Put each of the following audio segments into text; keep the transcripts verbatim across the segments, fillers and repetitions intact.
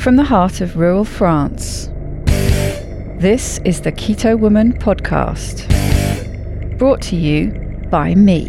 from the heart of rural France. This is the Keto Woman podcast, brought to you by me.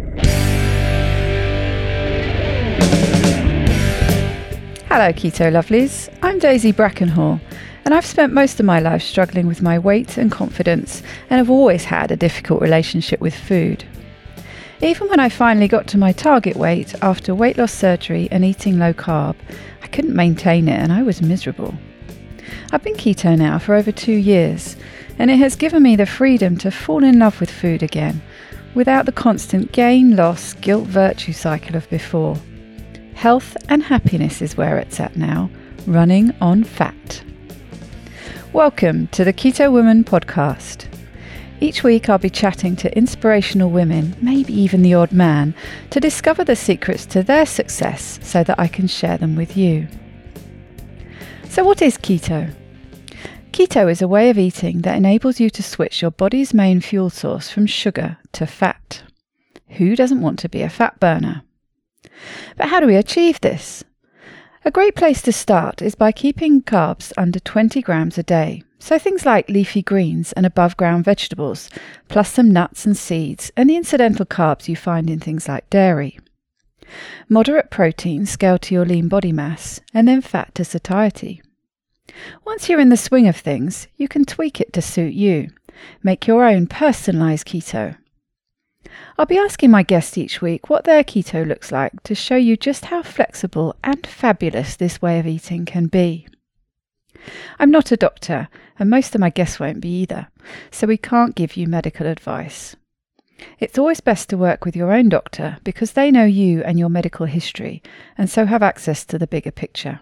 Hello Keto Lovelies, I'm Daisy Brackenhall, and I've spent most of my life struggling with my weight and confidence, and have always had a difficult relationship with food. Even when I finally got to my target weight after weight loss surgery and eating low carb, I couldn't maintain it and I was miserable. I've been keto now for over two years, and it has given me the freedom to fall in love with food again, without the constant gain, loss, guilt, virtue cycle of before. Health and happiness is where it's at now, running on fat. Welcome to the Keto Woman podcast. Each week I'll be chatting to inspirational women, maybe even the odd man, to discover the secrets to their success so that I can share them with you. So what is keto? Keto is a way of eating that enables you to switch your body's main fuel source from sugar to fat. Who doesn't want to be a fat burner? But how do we achieve this? A great place to start is by keeping carbs under twenty grams a day. So things like leafy greens and above ground vegetables, plus some nuts and seeds and the incidental carbs you find in things like dairy. Moderate protein scaled to your lean body mass, and then fat to satiety. Once you're in the swing of things, you can tweak it to suit you. Make your own personalised keto. I'll be asking my guests each week what their keto looks like to show you just how flexible and fabulous this way of eating can be. I'm not a doctor, and most of my guests won't be either, so we can't give you medical advice. It's always best to work with your own doctor because they know you and your medical history, and so have access to the bigger picture.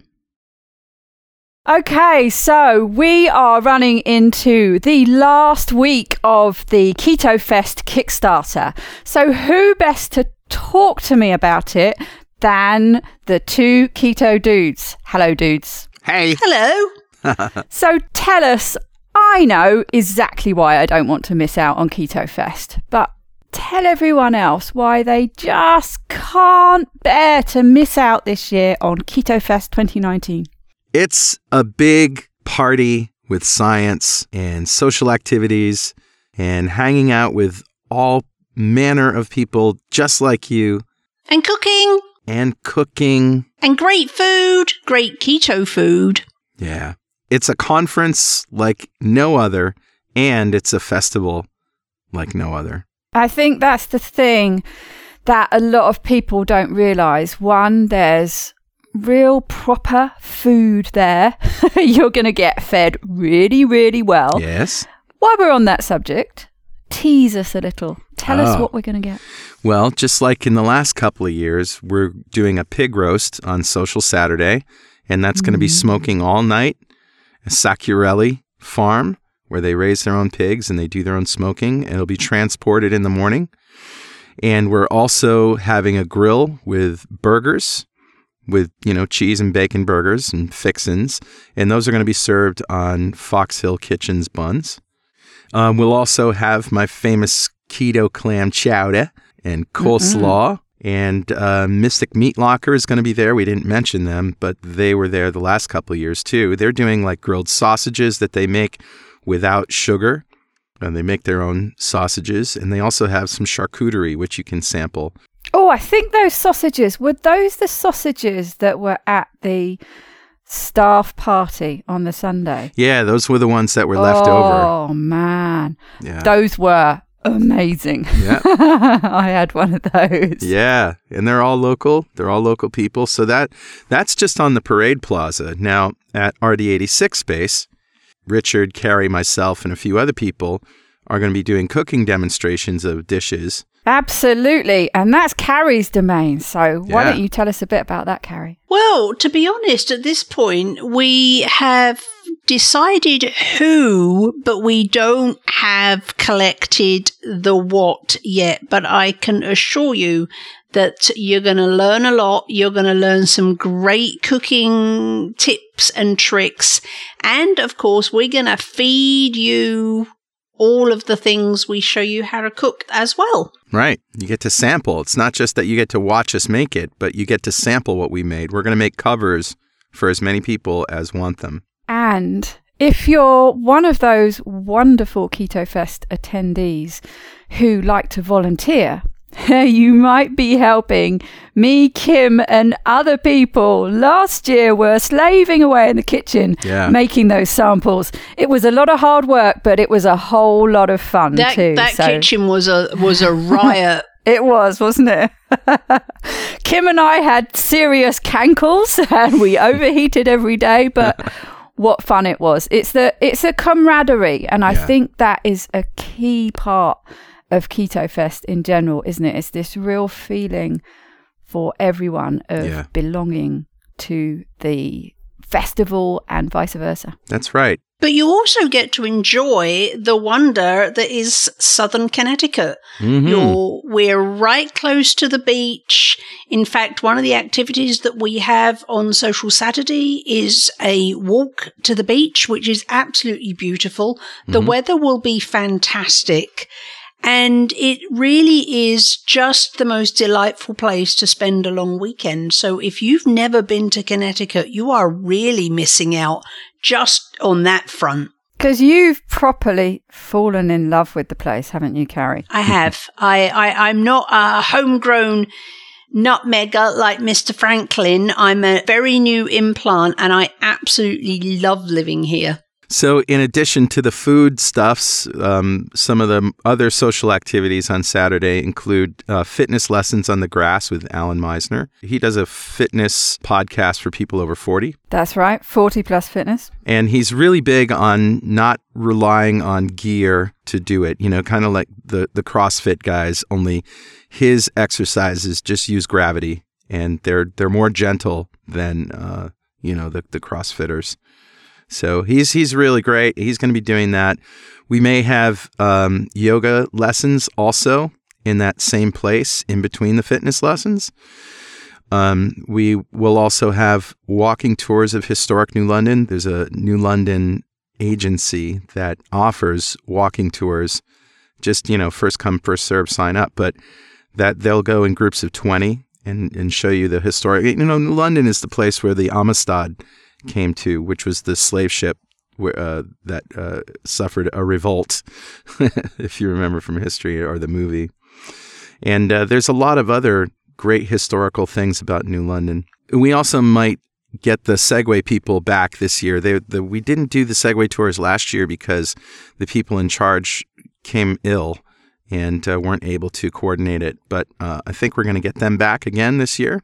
Okay, so we are running into the last week of the Keto Fest Kickstarter. So who best to talk to me about it than the two keto dudes? Hello, dudes. Hey. Hello. So tell us, I know exactly why I don't want to miss out on Keto Fest, but tell everyone else why they just can't bear to miss out this year on Keto Fest twenty nineteen. It's a big party with science and social activities and hanging out with all manner of people just like you. And cooking. And cooking. And great food. Great keto food. Yeah. It's a conference like no other, and it's a festival like no other. I think that's the thing that a lot of people don't realise. One, there's real proper food there. You're going to get fed really, really well. Yes. While we're on that subject, tease us a little. Tell oh. us what we're going to get. Well, just like in the last couple of years, we're doing a pig roast on Social Saturday, and that's mm. going to be smoking all night. A Sacchiarelli farm where they raise their own pigs and they do their own smoking, and it'll be transported in the morning. And we're also having a grill with burgers, with, you know, cheese and bacon burgers and fixins, and those are going to be served on Fox Hill Kitchen's buns. Um, we'll also have my famous keto clam chowder and coleslaw. Mm-hmm. And uh, Mystic Meat Locker is going to be there. We didn't mention them, but they were there the last couple of years too. They're doing like grilled sausages that they make without sugar. And they make their own sausages. And they also have some charcuterie, which you can sample. Oh, I think those sausages, were those the sausages that were at the staff party on the Sunday? Yeah, those were the ones that were left oh, over. Oh, man. Yeah. Those were amazing. Yeah. I had one of those. Yeah, and they're all local. They're all local people. So that that's just on the Parade Plaza. Now, at R D eighty-six space, Richard, Carrie, myself, and a few other people are going to be doing cooking demonstrations of dishes. Absolutely. And that's Carrie's domain. So why Yeah. don't you tell us a bit about that, Carrie? Well, to be honest, at this point, we have decided who, but we don't have collected the what yet. But I can assure you that you're going to learn a lot. You're going to learn some great cooking tips and tricks. And, of course, we're going to feed you all of the things we show you how to cook as well. Right. You get to sample. It's not just that you get to watch us make it, but you get to sample what we made. We're going to make covers for as many people as want them. And if you're one of those wonderful Keto Fest attendees who like to volunteer, you might be helping me, Kim, and other people. Last year were slaving away in the kitchen, yeah. making those samples. It was a lot of hard work, but it was a whole lot of fun that, too. That so. kitchen was a was a riot. It was, wasn't it? Kim and I had serious cankles and we overheated every day, but what fun it was. It's the it's a camaraderie, and I yeah. think that is a key part of Keto Fest in general, isn't it? It's this real feeling for everyone of yeah. belonging to the festival and vice versa. That's right. But you also get to enjoy the wonder that is Southern Connecticut. Mm-hmm. You're, we're right close to the beach. In fact, one of the activities that we have on Social Saturday is a walk to the beach, which is absolutely beautiful. Mm-hmm. The weather will be fantastic. And it really is just the most delightful place to spend a long weekend. So if you've never been to Connecticut, you are really missing out just on that front. Because you've properly fallen in love with the place, haven't you, Carrie? I have. I, I, I'm not a homegrown nutmegger like Mister Franklin. I'm a very new implant, and I absolutely love living here. So in addition to the food stuffs, um, some of the other social activities on Saturday include uh, fitness lessons on the grass with Alan Meisner. He does a fitness podcast for people over forty. That's right, forty plus fitness. And he's really big on not relying on gear to do it, you know, kind of like the, the CrossFit guys, only his exercises just use gravity, and they're they're more gentle than, uh, you know, the, the CrossFitters. So he's he's really great. He's going to be doing that. We may have um, yoga lessons also in that same place in between the fitness lessons. Um, we will also have walking tours of historic New London. There's a New London agency that offers walking tours. Just, you know, first come, first serve, sign up. But that they'll go in groups of twenty and, and show you the historic. You know, New London is the place where the Amistad came to, which was the slave ship where, uh, that uh, suffered a revolt, if you remember from history or the movie. And uh, there's a lot of other great historical things about New London. We also might get the Segway people back this year. They, the, we didn't do the Segway tours last year because the people in charge came ill and uh, weren't able to coordinate it. But uh, I think we're going to get them back again this year.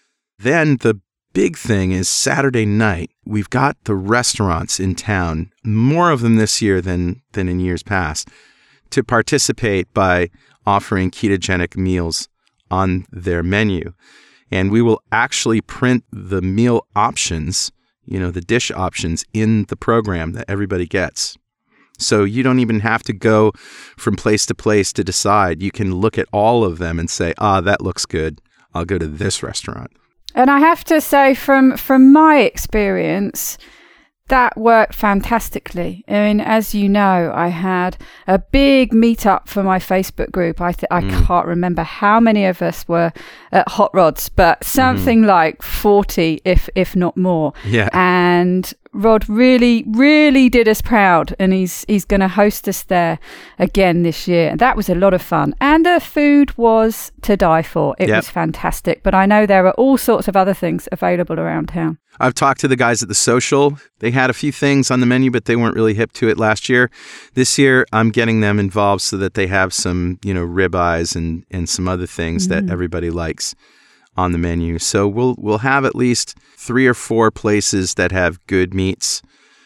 Then the big thing is Saturday night. We've got the restaurants in town, more of them this year than than in years past, to participate by offering ketogenic meals on their menu. And we will actually print the meal options, you know, the dish options in the program that everybody gets. So you don't even have to go from place to place to decide. You can look at all of them and say, ah, that looks good. I'll go to this restaurant. And I have to say, from from my experience, that worked fantastically. I mean, as you know, I had a big meetup for my Facebook group. I th- I mm. can't remember how many of us were at Hot Rods, but something mm. like forty, if if not more. Yeah. And Rod really, really did us proud, and he's he's going to host us there again this year. That was a lot of fun, and the food was to die for. It yep. was fantastic. But I know there are all sorts of other things available around town. I've talked to the guys at the Social. They had a few things on the menu, but they weren't really hip to it last year. This year, I'm getting them involved so that they have some, you know, ribeyes and and some other things mm. that everybody likes on the menu. So we'll we'll have at least three or four places that have good meats.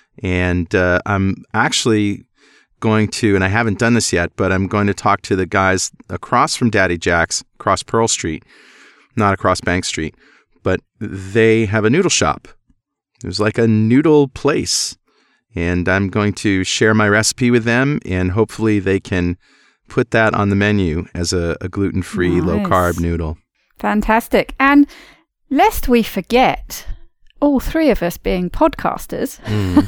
And uh, I'm actually going to, and I haven't done this yet, but I'm going to talk to the guys across from Daddy Jack's, across Pearl Street, not across Bank Street, but they have a noodle shop. There's like a noodle place. And I'm going to share my recipe with them, and hopefully they can put that on the menu as a, a gluten-free, nice. low-carb noodle. Fantastic. And lest we forget, all three of us being podcasters,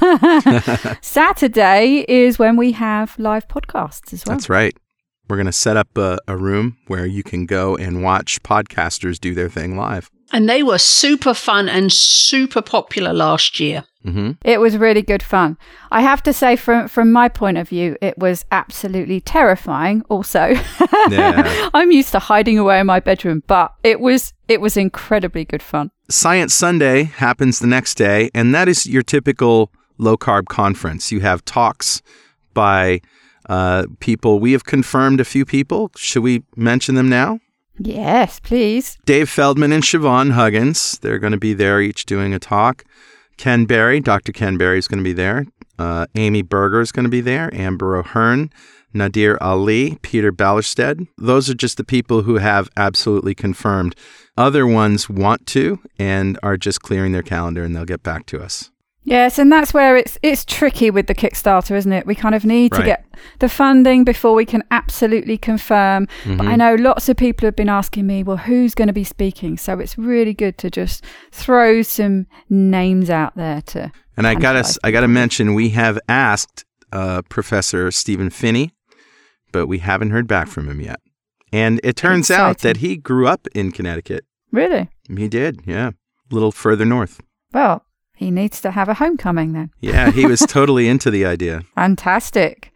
mm. Saturday is when we have live podcasts as well. That's right. We're going to set up a, a room where you can go and watch podcasters do their thing live. And they were super fun and super popular last year. Mm-hmm. It was really good fun. I have to say, from from my point of view, it was absolutely terrifying also. Yeah. I'm used to hiding away in my bedroom, but it was it was incredibly good fun. Science Sunday happens the next day, and that is your typical low-carb conference. You have talks by uh, people. We have confirmed a few people. Should we mention them now? Yes, please. Dave Feldman and Siobhan Huggins. They're going to be there each doing a talk. Ken Berry, Doctor Ken Berry is going to be there. Uh, Amy Berger is going to be there. Amber O'Hearn, Nadir Ali, Peter Ballerstedt. Those are just the people who have absolutely confirmed. Other ones want to and are just clearing their calendar, and they'll get back to us. Yes, and that's where it's it's tricky with the Kickstarter, isn't it? We kind of need Right. to get the funding before we can absolutely confirm. Mm-hmm. But I know lots of people have been asking me, well, who's going to be speaking? So it's really good to just throw some names out there to. And I got tantalize to I got to mention, we have asked uh, Professor Stephen Finney, but we haven't heard back from him yet. And it turns out Exciting. that he grew up in Connecticut. Really? He did, yeah. A little further north. Well, he needs to have a homecoming then. Yeah, he was totally into the idea. Fantastic.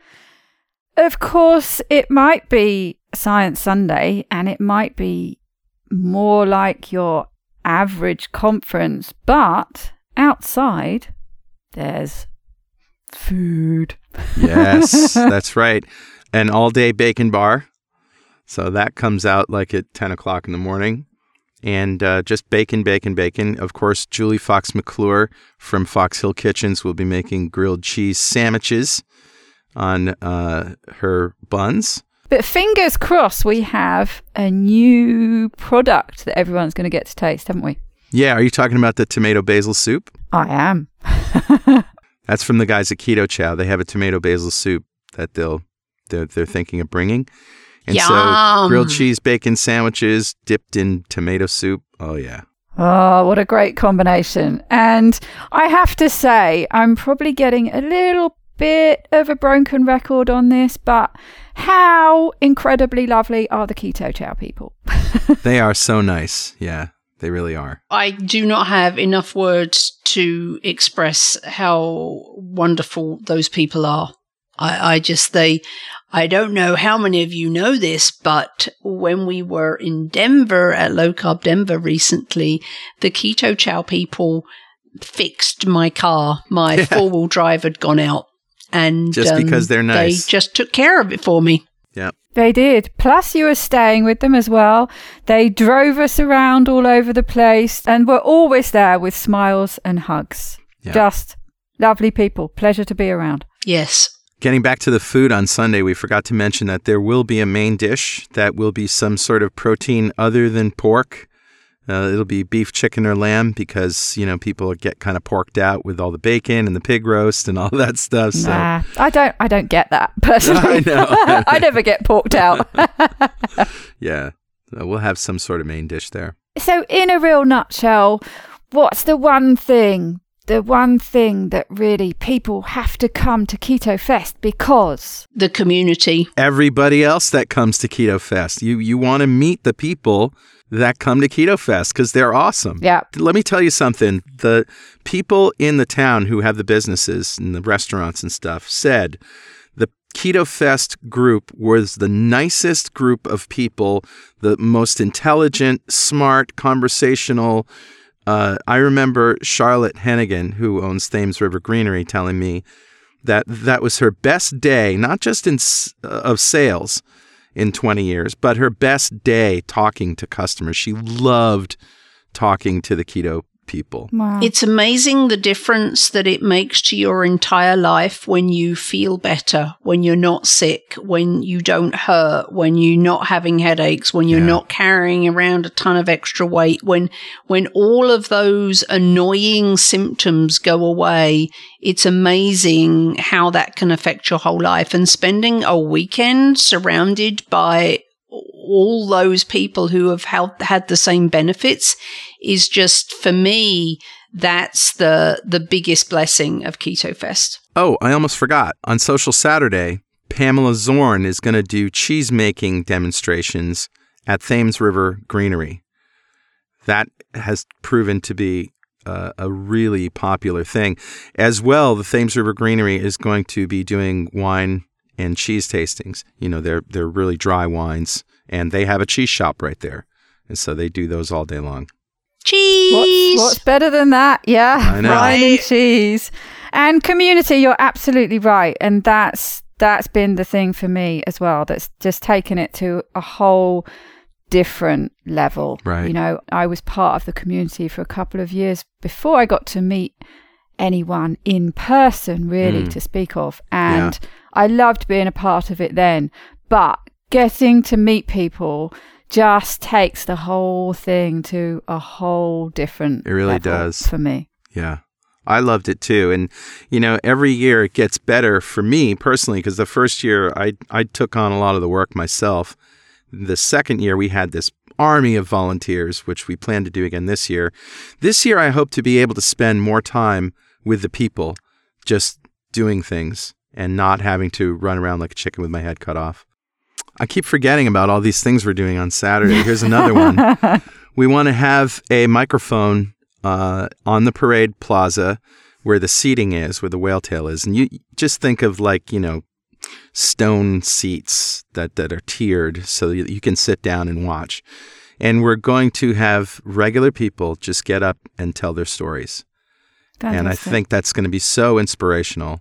Of course, it might be Science Sunday and it might be more like your average conference, but outside there's food. Yes, that's right. An all-day bacon bar. So that comes out like at ten o'clock in the morning. And uh, just bacon, bacon, bacon. Of course, Julie Fox McClure from Fox Hill Kitchens will be making grilled cheese sandwiches on uh, her buns. But fingers crossed we have a new product that everyone's going to get to taste, haven't we? Yeah, are you talking about the tomato basil soup? I am. That's from the guys at Keto Chow. They have a tomato basil soup that they'll they're, they're thinking of bringing. And so Yum. grilled cheese bacon sandwiches dipped in tomato soup. Oh, yeah. Oh, what a great combination. And I have to say, I'm probably getting a little bit of a broken record on this, but how incredibly lovely are the Keto Chow people? They are so nice. Yeah, they really are. I do not have enough words to express how wonderful those people are. I, I just, they, I don't know how many of you know this, but when we were in Denver at Low Carb Denver recently, the Keto Chow people fixed my car. My Yeah. four-wheel drive had gone out. And Just um, because they're nice. They just took care of it for me. Yeah. They did. Plus, you were staying with them as well. They drove us around all over the place and were always there with smiles and hugs. Yeah. Just lovely people. Pleasure to be around. Yes. Getting back to the food on Sunday, we forgot to mention that there will be a main dish that will be some sort of protein other than pork. Uh, it'll be beef, chicken, or lamb because, you know, people get kind of porked out with all the bacon and the pig roast and all that stuff. So. Nah, I don't. I don't get that personally. I know. I never get porked out. Yeah. So we'll have some sort of main dish there. So, in a real nutshell, what's the one thing? The one thing that really people have to come to Keto Fest because The community. Everybody else that comes to Keto Fest, you you want to meet the people that come to Keto Fest because they're awesome. yeah, Let me tell you something. The people in the town who have the businesses and the restaurants and stuff said the Keto Fest group was the nicest group of people, the most intelligent, smart, conversational. Uh, I remember Charlotte Hennigan, who owns Thames River Greenery, telling me that that was her best day, not just in s- of sales in twenty years, but her best day talking to customers. She loved talking to the keto people. wow. It's amazing the difference that it makes to your entire life when you feel better, when you're not sick, when you don't hurt, when you're not having headaches, when you're Yeah. not carrying around a ton of extra weight, when when all of those annoying symptoms go away. It's amazing how that can affect your whole life. And spending a weekend surrounded by all those people who have held, had the same benefits is just, for me, that's the the biggest blessing of Keto Fest. Oh, I almost forgot. On Social Saturday, Pamela Zorn is going to do cheese making demonstrations at Thames River Greenery. that has proven to be uh, a really popular thing. As well, the Thames River Greenery is going to be doing wine and cheese tastings. You know, they're they're really dry wines, and they have a cheese shop right there. And so they do those all day long. Cheese! What's, what's better than that? Yeah, I know. wine and cheese. And community, you're absolutely right. And that's that's been the thing for me as well. That's just taken it to a whole different level. Right. You know, I was part of the community for a couple of years before I got to meet anyone in person, really, Mm. to speak of. And Yeah. I loved being a part of it then. But getting to meet people just takes the whole thing to a whole different It really level does. for me. Yeah. I loved it too. And, you know, every year it gets better for me personally, because the first year I, I took on a lot of the work myself. The second year we had this army of volunteers, which we plan to do again this year. This year I hope to be able to spend more time with the people, just doing things and not having to run around like a chicken with my head cut off. I keep forgetting about all these things we're doing on Saturday. Here's another one. We want to have a microphone uh, on the parade plaza where the seating is, where the whale tail is. And you just think of like, you know, stone seats that, that are tiered so that you can sit down and watch. And we're going to have regular people just get up and tell their stories. Fantastic. And I think that's going to be so inspirational.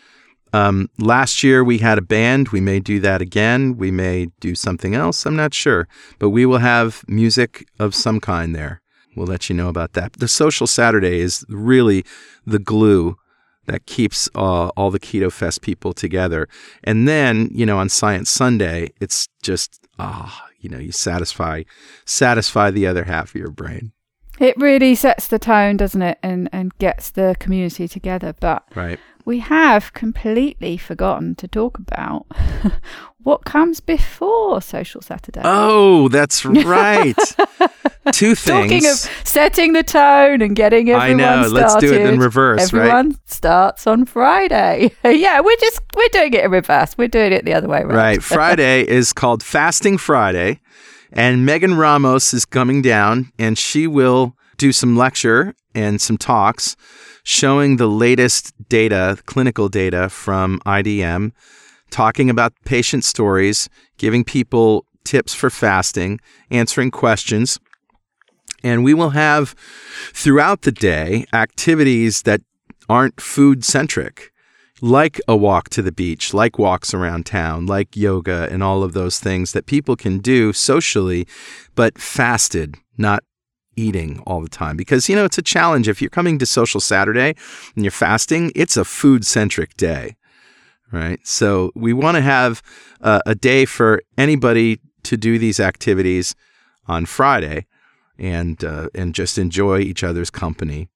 Um, last year we had a band. We may do that again. We may do something else. I'm not sure. But we will have music of some kind there. We'll let you know about that. The Social Saturday is really the glue that keeps uh, all the Keto Fest people together. And then, you know, on Science Sunday, it's just, ah, oh, you know, you satisfy satisfy the other half of your brain. It really sets the tone, doesn't it? And, and gets the community together. But Right. we have completely forgotten to talk about what comes before Social Saturday. Oh, that's right. Two things. Talking of setting the tone and getting everyone I know. started. Let's do it in reverse, right? Everyone starts on Friday. Yeah, we're just we're doing it in reverse. We're doing it the other way around. Right. Friday is called Fasting Friday, and Megan Ramos is coming down, and she will do some lecture and some talks showing the latest data, clinical data from I D M, talking about patient stories, giving people tips for fasting, answering questions. And we will have throughout the day activities that aren't food-centric, like a walk to the beach, like walks around town, like yoga and all of those things that people can do socially, but fasted, not eating all the time. Because, you know, it's a challenge. If you're coming to Social Saturday and you're fasting, it's a food-centric day, right? So we want to have uh, a day for anybody to do these activities on Friday and uh, and just enjoy each other's company.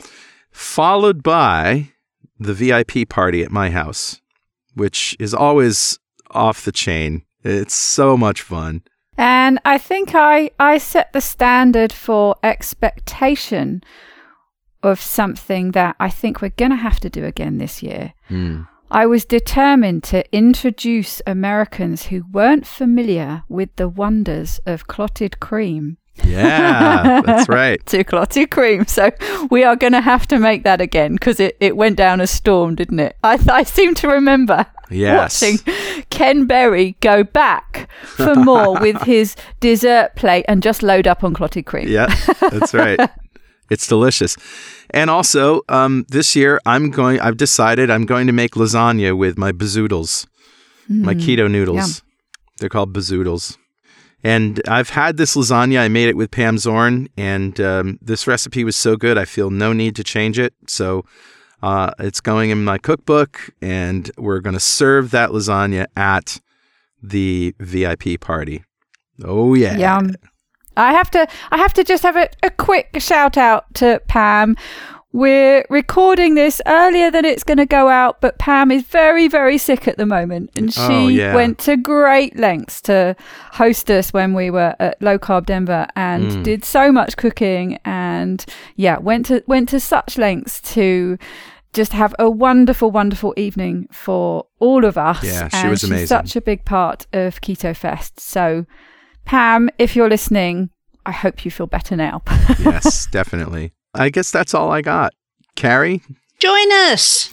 Followed by the V I P party at my house, which is always off the chain. It's so much fun. And I think I, I set the standard for expectation of something that I think we're going to have to do again this year. Mm. I was determined to introduce Americans who weren't familiar with the wonders of clotted cream. Yeah, that's right. To clotted cream. So we are going to have to make that again because it, it went down a storm, didn't it? I, I seem to remember Yes. watching Ken Berry go back for more with his dessert plate and just load up on clotted cream. Yeah, that's right. It's delicious. And also, um, this year, I'm going, I've decided I'm going to make lasagna with my bazoodles, mm, my keto noodles. Yum. They're called bazoodles. And I've had this lasagna. I made it with Pam Zorn, and um, this recipe was so good, I feel no need to change it. So uh, it's going in my cookbook, and we're going to serve that lasagna at the V I P party. Oh, yeah. Yum. I have to I have to just have a, a quick shout out to Pam. We're recording this earlier than it's going to go out, but Pam is very, very sick at the moment. And she oh, yeah. went to great lengths to host us when we were at Low Carb Denver and mm. did so much cooking. And yeah, went to went to such lengths to just have a wonderful, wonderful evening for all of us. Yeah, she and was amazing. She's such a big part of Keto Fest. So Pam, if you're listening, I hope you feel better now. Yes, definitely. I guess that's all I got. Carrie? Join us.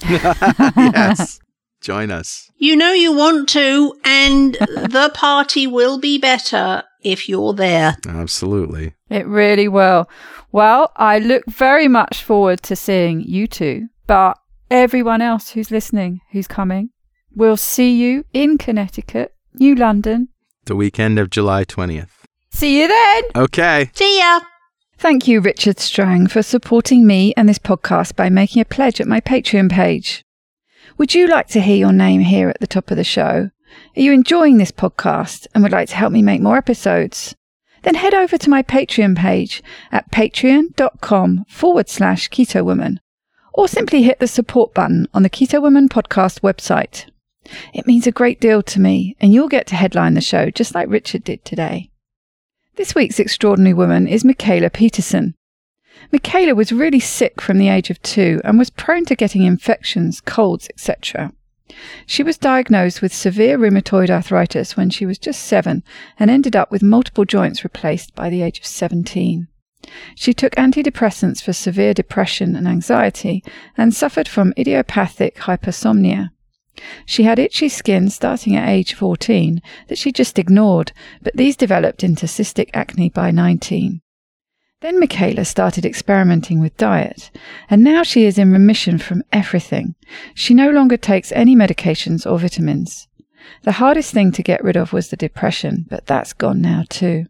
Yes, join us. You know you want to, and the party will be better if you're there. Absolutely. It really will. Well, I look very much forward to seeing you two, but everyone else who's listening, who's coming, we'll see you in Connecticut, New London. The weekend of July twentieth. See you then. Okay. See ya. Thank you, Richard Strang, for supporting me and this podcast by making a pledge at my Patreon page. Would you like to hear your name here at the top of the show? Are you enjoying this podcast and would like to help me make more episodes? Then head over to my Patreon page at patreon.com forward slash Keto Woman, or simply hit the support button on the Keto Woman podcast website. It means a great deal to me, and you'll get to headline the show just like Richard did today. This week's extraordinary woman is Michaela Peterson. Michaela was really sick from the age of two and was prone to getting infections, colds, et cetera. She was diagnosed with severe rheumatoid arthritis when she was just seven and ended up with multiple joints replaced by the age of seventeen. She took antidepressants for severe depression and anxiety and suffered from idiopathic hypersomnia. She had itchy skin starting at age fourteen that she just ignored, but these developed into cystic acne by nineteen. Then Michaela started experimenting with diet, and now she is in remission from everything. She no longer takes any medications or vitamins. The hardest thing to get rid of was the depression, but that's gone now too.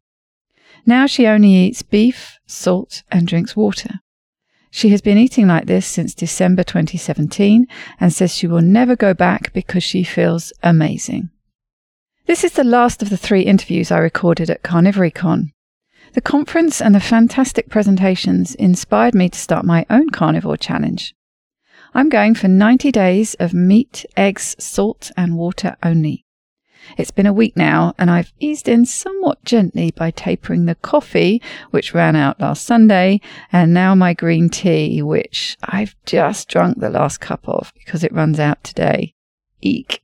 Now she only eats beef, salt, and drinks water. She has been eating like this since December twenty seventeen and says she will never go back because she feels amazing. This is the last of the three interviews I recorded at CarnivoryCon. The conference and the fantastic presentations inspired me to start my own carnivore challenge. I'm going for ninety days of meat, eggs, salt, and water only. It's been a week now, and I've eased in somewhat gently by tapering the coffee, which ran out last Sunday, and now my green tea, which I've just drunk the last cup of because it runs out today. Eek.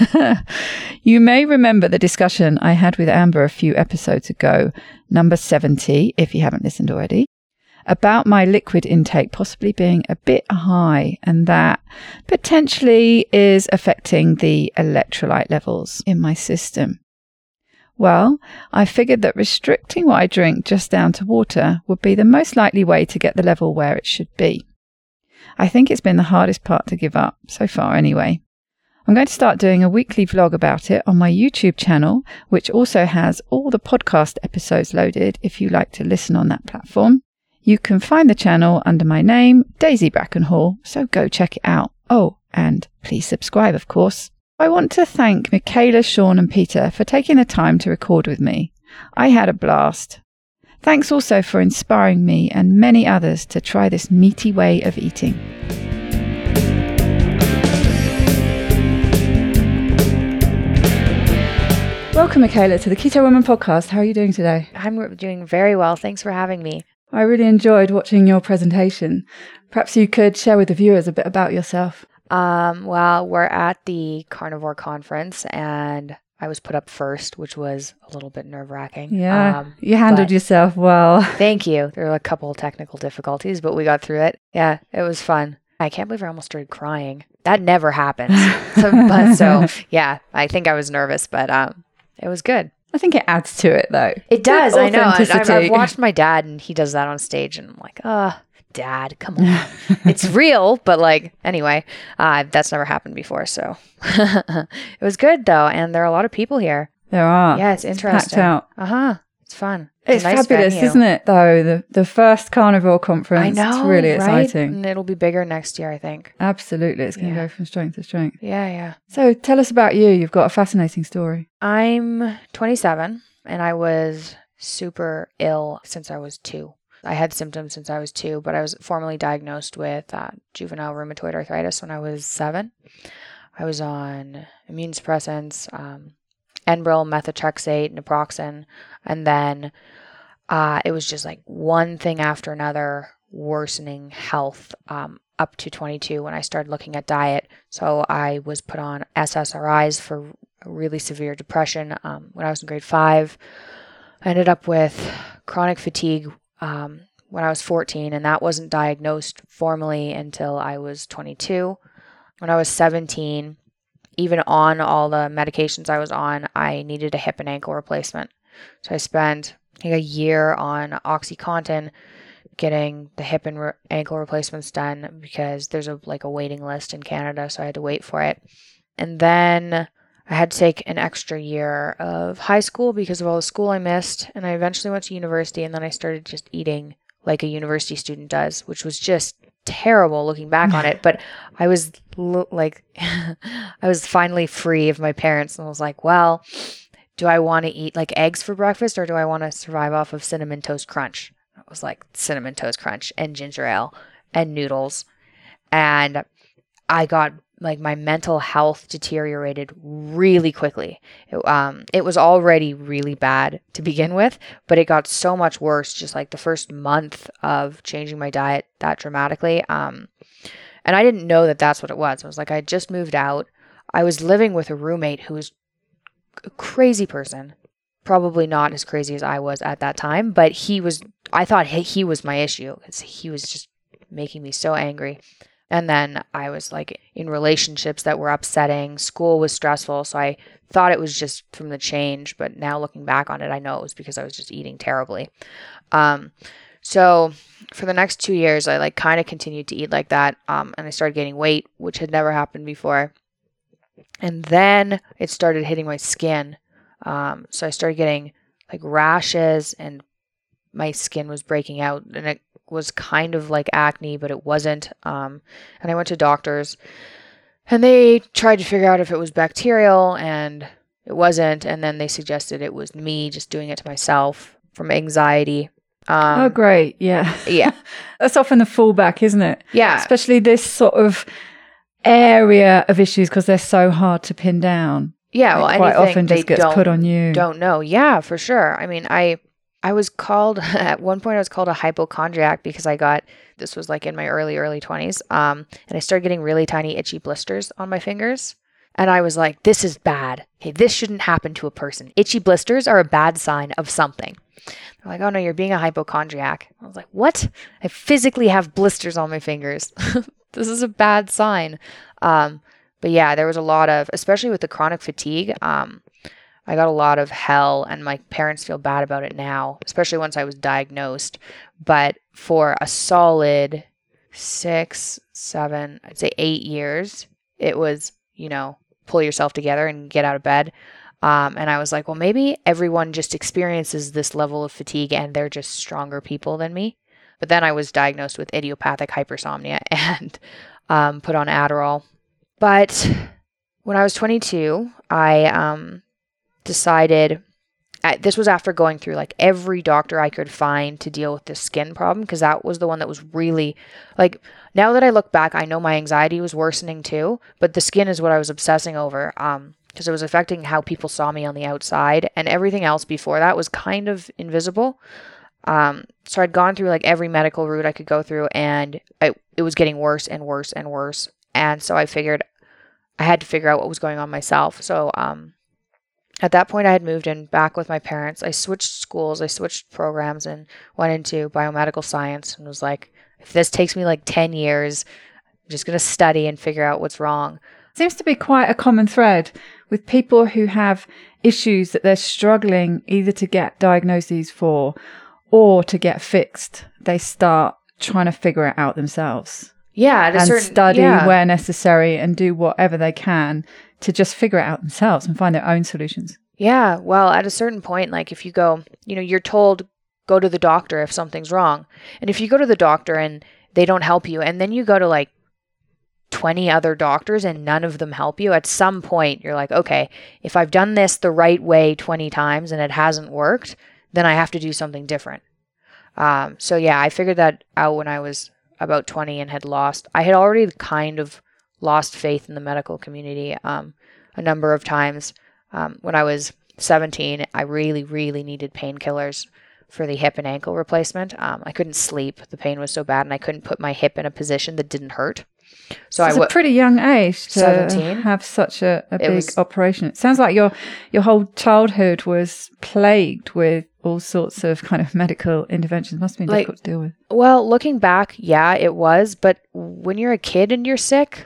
You may remember the discussion I had with Amber a few episodes ago, number seventy, if you haven't listened already, about my liquid intake possibly being a bit high, and that potentially is affecting the electrolyte levels in my system. Well, I figured that restricting what I drink just down to water would be the most likely way to get the level where it should be. I think it's been the hardest part to give up, so far anyway. I'm going to start doing a weekly vlog about it on my YouTube channel, which also has all the podcast episodes loaded if you like to listen on that platform. You can find the channel under my name, Daisy Brackenhall, so go check it out. Oh, and please subscribe, of course. I want to thank Michaela, Sean and Peter for taking the time to record with me. I had a blast. Thanks also for inspiring me and many others to try this meaty way of eating. Welcome, Michaela, to the Keto Woman podcast. How are you doing today? I'm doing very well. Thanks for having me. I really enjoyed watching your presentation. Perhaps you could share with the viewers a bit about yourself. Um, well, we're at the Carnivore Conference, and I was put up first, which was a little bit nerve-wracking. Yeah, um, you handled yourself well. Thank you. There were a couple of technical difficulties, but we got through it. Yeah, it was fun. I can't believe I almost started crying. That never happens. so, but, so, yeah, I think I was nervous, but um, it was good. I think it adds to it, though. It does, I know. I've, Authenticity. I've watched my dad, and he does that on stage, and I'm like, oh, Dad, come on. It's real, but like, anyway, uh, that's never happened before, so. It was good, though, and there are a lot of people here. There are. Yeah, it's interesting. Packed out. Uh-huh. It's fun. It's, a nice fabulous, venue. isn't it, though? The the first carnivore conference. I know, It's really right? exciting. And it'll be bigger next year, I think. Absolutely. It's going to Yeah. go from strength to strength. Yeah, yeah. So tell us about you. You've got a fascinating story. I'm twenty-seven, and I was super ill since I was two. I had symptoms since I was two, but I was formally diagnosed with uh, juvenile rheumatoid arthritis when I was seven. I was on immune suppressants, um, Enbrel, methotrexate, naproxen, and then uh, it was just like one thing after another, worsening health um, up to twenty-two when I started looking at diet. So I was put on S S R Is for really severe depression um, when I was in grade five. I ended up with chronic fatigue um, when I was fourteen, and that wasn't diagnosed formally until I was twenty-two. When I was seventeen, even on all the medications I was on, I needed a hip and ankle replacement. So I spent like a year on OxyContin getting the hip and re- ankle replacements done because there's a like a waiting list in Canada, so I had to wait for it. And then I had to take an extra year of high school because of all the school I missed, and I eventually went to university, and then I started just eating like a university student does, which was just terrible looking back on it. But I was l- like, I was finally free of my parents, and I was like, well, do I want to eat like eggs for breakfast, or do I want to survive off of Cinnamon Toast Crunch? It was like Cinnamon Toast Crunch and ginger ale and noodles. And I got like my mental health deteriorated really quickly. It, um, it was already really bad to begin with, but it got so much worse just like the first month of changing my diet that dramatically. Um, and I didn't know that that's what it was. I was like, I just moved out. I was living with a roommate who was a crazy person, probably not as crazy as I was at that time, but he was, I thought he, he was my issue because he was just making me so angry. And then I was like in relationships that were upsetting. School was stressful. So I thought it was just from the change. But now looking back on it, I know it was because I was just eating terribly. Um, so for the next two years, I like kind of continued to eat like that. Um, and I started gaining weight, which had never happened before. And then it started hitting my skin. Um, so I started getting like rashes, and my skin was breaking out, and it was kind of like acne, but it wasn't. Um, and I went to doctors, and they tried to figure out if it was bacterial, and it wasn't. And then they suggested it was me just doing it to myself from anxiety. Um, oh, great. Yeah. Yeah. That's often the fallback, isn't it? Yeah. Especially this sort of area of issues because they're so hard to pin down. Yeah. Well, it quite anything often just they gets put on you. Don't know. Yeah, for sure. I mean, I I was called at one point. I was called a hypochondriac because I got this was like in my early early twenties. Um, and I started getting really tiny itchy blisters on my fingers, and I was like, "This is bad. Okay, this shouldn't happen to a person. Itchy blisters are a bad sign of something." They're like, "Oh no, you're being a hypochondriac." I was like, "What? I physically have blisters on my fingers. This is a bad sign." Um, but yeah, there was a lot of, especially with the chronic fatigue. Um, I got a lot of hell, and my parents feel bad about it now, especially once I was diagnosed. But for a solid six, seven, I'd say eight years, it was, you know, pull yourself together and get out of bed. Um, and I was like, well, maybe everyone just experiences this level of fatigue and they're just stronger people than me. But then I was diagnosed with idiopathic hypersomnia and um, put on Adderall. But when I was twenty-two, I um, decided, uh, this was after going through like every doctor I could find to deal with this skin problem, because that was the one that was really, like, now that I look back, I know my anxiety was worsening too, but the skin is what I was obsessing over, um, because it was affecting how people saw me on the outside, and everything else before that was kind of invisible. Um, so I'd gone through like every medical route I could go through, and I, it was getting worse and worse and worse. And so I figured I had to figure out what was going on myself. So, um, at that point I had moved in back with my parents. I switched schools, I switched programs, and went into biomedical science, and was like, if this takes me like ten years, I'm just going to study and figure out what's wrong. Seems to be quite a common thread with people who have issues that they're struggling either to get diagnoses for or to get fixed. They start trying to figure it out themselves. Yeah, at a and certain, study yeah. where necessary and do whatever they can to just figure it out themselves and find their own solutions. Yeah, well, at a certain point, like if you go, you know, you're told go to the doctor if something's wrong. And if you go to the doctor and they don't help you, and then you go to like twenty other doctors and none of them help you, at some point you're like, okay, if I've done this the right way twenty times and it hasn't worked, then I have to do something different. Um, so yeah, I figured that out when I was about twenty and had lost, I had already kind of lost faith in the medical community um, a number of times. Um, when I was seventeen, I really, really needed painkillers for the hip and ankle replacement. Um, I couldn't sleep. The pain was so bad, and I couldn't put my hip in a position that didn't hurt. So it's a pretty young age to seventeen. Have such a, a big was, operation. It sounds like your your whole childhood was plagued with all sorts of kind of medical interventions. Must have been like, difficult to deal with. Well, looking back, yeah, it was. But when you're a kid and you're sick,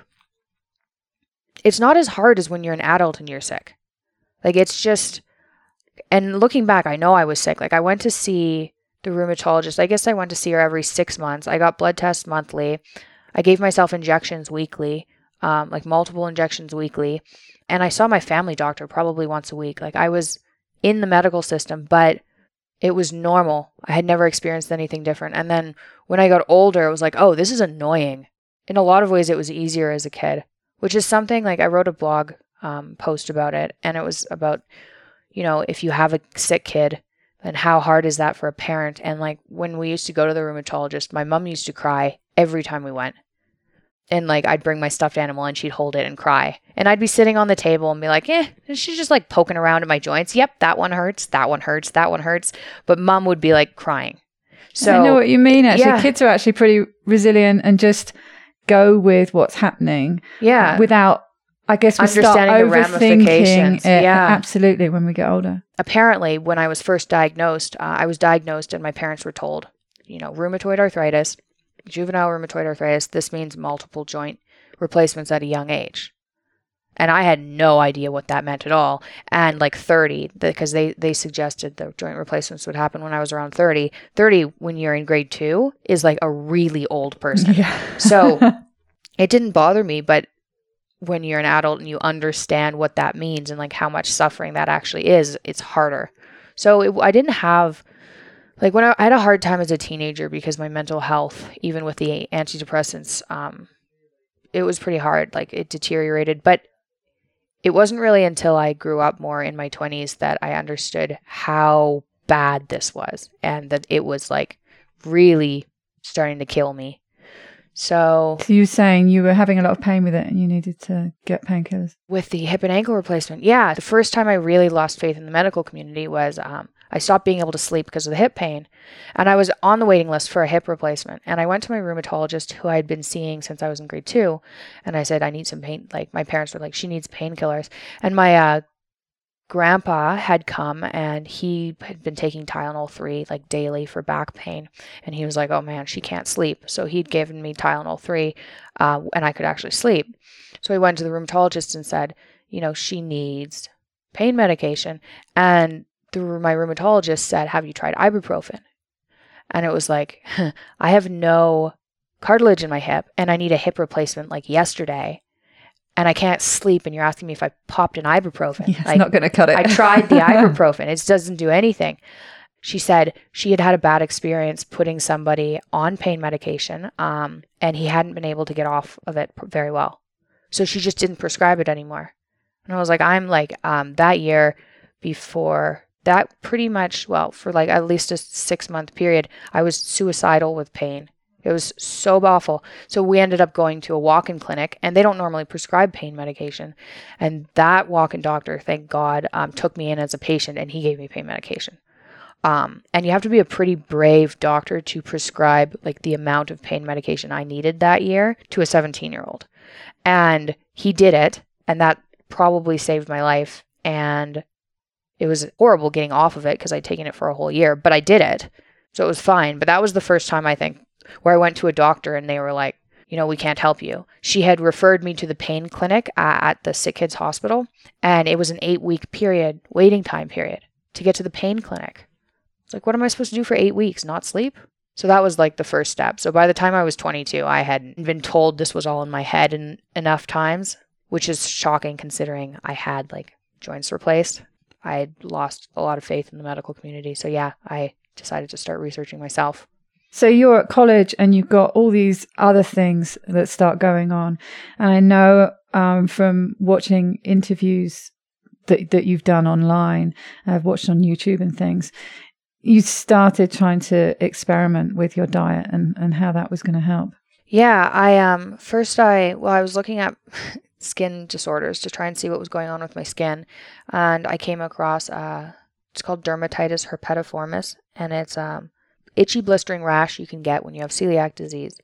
it's not as hard as when you're an adult and you're sick. Like, it's just, and looking back, I know I was sick. Like, I went to see the rheumatologist. I guess I went to see her every six months. I got blood tests monthly. I gave myself injections weekly, um, like multiple injections weekly. And I saw my family doctor probably once a week. Like, I was in the medical system, but it was normal. I had never experienced anything different. And then when I got older, it was like, oh, this is annoying. In a lot of ways, it was easier as a kid, which is something like I wrote a blog um, post about it. And it was about, you know, if you have a sick kid, then how hard is that for a parent? And like when we used to go to the rheumatologist, my mom used to cry every time we went. And like I'd bring my stuffed animal and she'd hold it and cry. And I'd be sitting on the table and be like, eh, she's just like poking around at my joints. Yep, that one hurts, that one hurts, that one hurts. But mom would be like crying. So I know what you mean, actually. Yeah. Kids are actually pretty resilient and just go with what's happening. Yeah. Without, I guess, we start Understanding the overthinking ramifications. it. Yeah. Absolutely, when we get older. Apparently, when I was first diagnosed, uh, I was diagnosed and my parents were told, you know, rheumatoid arthritis, juvenile rheumatoid arthritis, this means multiple joint replacements at a young age. And I had no idea what that meant at all. And like thirty, because they, they suggested the joint replacements would happen when I was around thirty. thirty, when you're in grade two, is like a really old person. Yeah. So it didn't bother me, but when you're an adult and you understand what that means and like how much suffering that actually is, it's harder. So it, I didn't have, like when I, I had a hard time as a teenager because my mental health, even with the antidepressants, um, it was pretty hard. Like it deteriorated, but it wasn't really until I grew up more in my twenties that I understood how bad this was and that it was like really starting to kill me. So, so you were saying you were having a lot of pain with it and you needed to get painkillers? With the hip and ankle replacement, yeah. The first time I really lost faith in the medical community was um, I stopped being able to sleep because of the hip pain. And I was on the waiting list for a hip replacement. And I went to my rheumatologist who I had been seeing since I was in grade two. And I said, I need some pain. Like my parents were like, she needs painkillers. And my uh, grandpa had come and he had been taking Tylenol three like daily for back pain. And he was like, oh man, she can't sleep. So he'd given me Tylenol three uh, and I could actually sleep. So I went to the rheumatologist and said, you know, she needs pain medication. And the, my rheumatologist said, have you tried ibuprofen? And it was like, I have no cartilage in my hip and I need a hip replacement like yesterday. And I can't sleep, and you're asking me if I popped an ibuprofen. Yeah, it's like, not going to cut it. I tried the ibuprofen. It doesn't do anything. She said she had had a bad experience putting somebody on pain medication, um, and he hadn't been able to get off of it very well. So she just didn't prescribe it anymore. And I was like, I'm like, um, that year before that pretty much, well, for like at least a six-month period, I was suicidal with pain. It was so awful. So we ended up going to a walk-in clinic, and they don't normally prescribe pain medication. And that walk-in doctor, thank God, um, took me in as a patient, and he gave me pain medication. Um, and you have to be a pretty brave doctor to prescribe like the amount of pain medication I needed that year to a seventeen-year-old. And he did it, and that probably saved my life. And it was horrible getting off of it because I'd taken it for a whole year, but I did it. So it was fine. But that was the first time, I think, where I went to a doctor and they were like, you know, we can't help you. She had referred me to the pain clinic uh, at the Sick Kids Hospital, and it was an eight-week period, waiting time period, to get to the pain clinic. It's like, what am I supposed to do for eight weeks? Not sleep? So that was like the first step. So by the time I was twenty-two, I had been told this was all in my head en- enough times, which is shocking considering I had like joints replaced. I had lost a lot of faith in the medical community. So yeah, I decided to start researching myself. So you're at college and you've got all these other things that start going on. And I know um, from watching interviews that, that you've done online, I've watched on YouTube and things, you started trying to experiment with your diet and, and how that was going to help. Yeah, I um first I well I was looking at skin disorders to try and see what was going on with my skin, and I came across uh it's called dermatitis herpetiformis, and it's um itchy blistering rash you can get when you have celiac disease.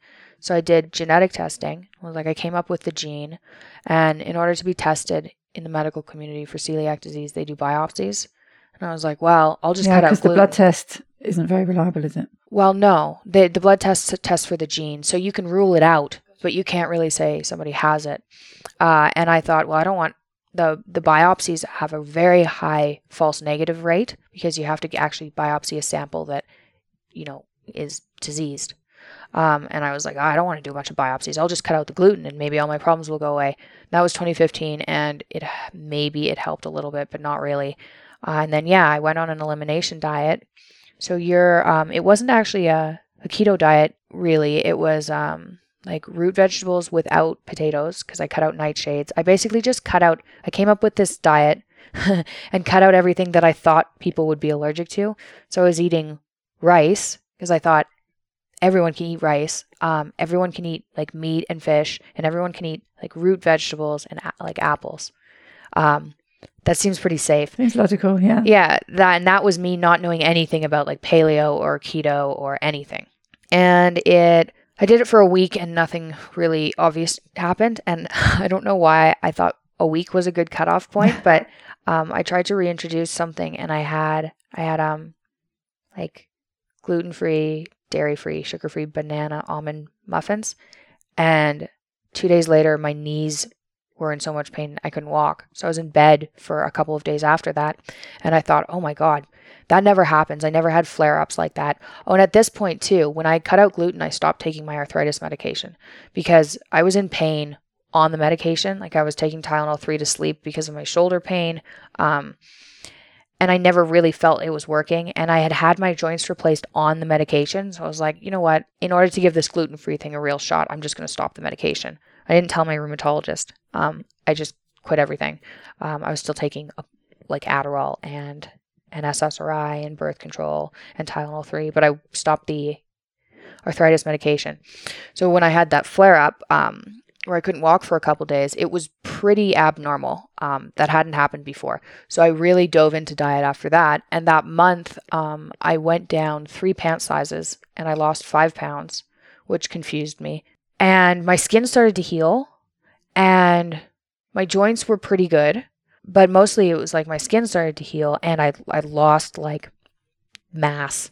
So I did genetic testing. I was like, I came up with the gene. And in order to be tested in the medical community for celiac disease, they do biopsies. And I was like, well, I'll just yeah, cut out because the gluten. blood test isn't very reliable, is it? Well, no. The, the blood test tests for the gene. So you can rule it out, but you can't really say somebody has it. Uh, and I thought, well, I don't want the, the biopsies have a very high false negative rate because you have to actually biopsy a sample that, you know, is diseased. Um, and I was like, oh, I don't want to do a bunch of biopsies. I'll just cut out the gluten and maybe all my problems will go away. That was twenty fifteen, and it maybe it helped a little bit, but not really. Uh, and then, yeah, I went on an elimination diet. So you're, um, it wasn't actually a, a keto diet, really. It was um, like root vegetables without potatoes because I cut out nightshades. I basically just cut out, I came up with this diet and cut out everything that I thought people would be allergic to. So I was eating rice because I thought, everyone can eat rice. Um, everyone can eat like meat and fish, and everyone can eat like root vegetables and a- like apples. Um, that seems pretty safe. Seems logical, yeah. Yeah, that and that was me not knowing anything about like paleo or keto or anything. And it, I did it for a week, and nothing really obvious happened. And I don't know why I thought a week was a good cutoff point, but um, I tried to reintroduce something, and I had I had um like gluten-free, dairy-free, sugar-free banana almond muffins. And two days later, my knees were in so much pain I couldn't walk. So I was in bed for a couple of days after that. And I thought, oh my God, that never happens. I never had flare-ups like that. Oh, and at this point too, when I cut out gluten, I stopped taking my arthritis medication because I was in pain on the medication. Like I was taking Tylenol three to sleep because of my shoulder pain. Um, And I never really felt it was working. And I had had my joints replaced on the medication. So I was like, you know what? In order to give this gluten-free thing a real shot, I'm just going to stop the medication. I didn't tell my rheumatologist. Um, I just quit everything. Um, I was still taking a, like Adderall and an S S R I and birth control and Tylenol three, but I stopped the arthritis medication. So when I had that flare-up, um, where I couldn't walk for a couple days, it was pretty abnormal. Um, that hadn't happened before. So I really dove into diet after that. And that month, um, I went down three pant sizes and I lost five pounds, which confused me. And my skin started to heal and my joints were pretty good, but mostly it was like my skin started to heal and I, I lost like mass.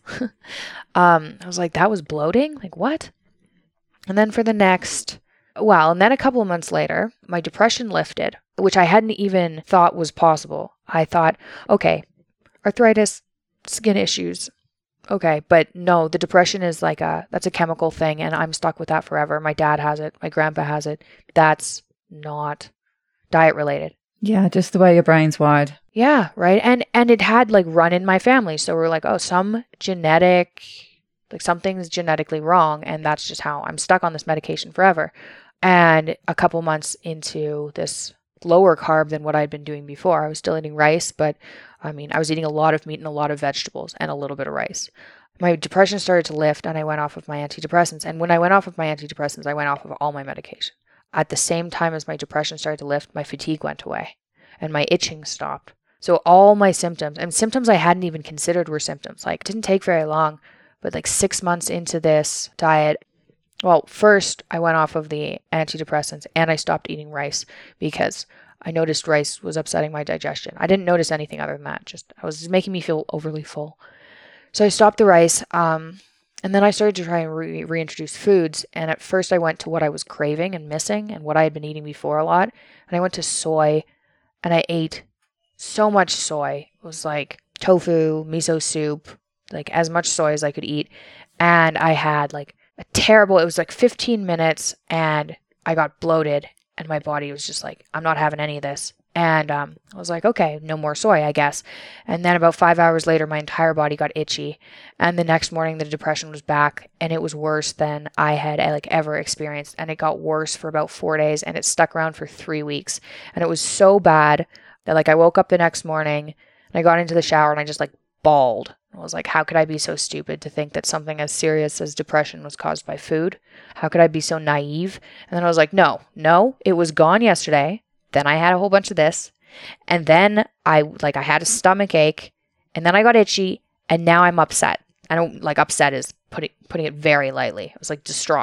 um, I was like, that was bloating? Like what? And then for the next Well, and then a couple of months later, my depression lifted, which I hadn't even thought was possible. I thought, okay, arthritis, skin issues, okay, but no, the depression is like a, that's a chemical thing, and I'm stuck with that forever. My dad has it, my grandpa has it. That's not diet related. Yeah, just the way your brain's wired. Yeah, right. And and it had like run in my family. So we're like, oh, some genetic, like something's genetically wrong, and that's just how I'm stuck on this medication forever. And a couple months into this lower carb than what I'd been doing before, I was still eating rice, but I mean, I was eating a lot of meat and a lot of vegetables and a little bit of rice. My depression started to lift and I went off of my antidepressants. And when I went off of my antidepressants, I went off of all my medication. At the same time as my depression started to lift, my fatigue went away and my itching stopped. So all my symptoms, and symptoms I hadn't even considered were symptoms, like it didn't take very long, but like six months into this diet, well, first I went off of the antidepressants and I stopped eating rice because I noticed rice was upsetting my digestion. I didn't notice anything other than that. Just, I was making me feel overly full. So I stopped the rice. Um, and then I started to try and re- reintroduce foods. And at first I went to what I was craving and missing and what I had been eating before a lot. And I went to soy and I ate so much soy. It was like tofu, miso soup, like as much soy as I could eat. And I had like a terrible, it was like fifteen minutes and I got bloated and my body was just like, I'm not having any of this. And um, I was like, okay, no more soy, I guess. And then about five hours later, my entire body got itchy. And the next morning, the depression was back and it was worse than I had like ever experienced. And it got worse for about four days and it stuck around for three weeks. And it was so bad that like I woke up the next morning and I got into the shower and I just like bawled. I was like, how could I be so stupid to think that something as serious as depression was caused by food? How could I be so naive? And then I was like, no, no, it was gone yesterday. Then I had a whole bunch of this. And then I like I had a stomach ache and then I got itchy and now I'm upset. I don't like upset is putting putting it very lightly. I was like distraught. I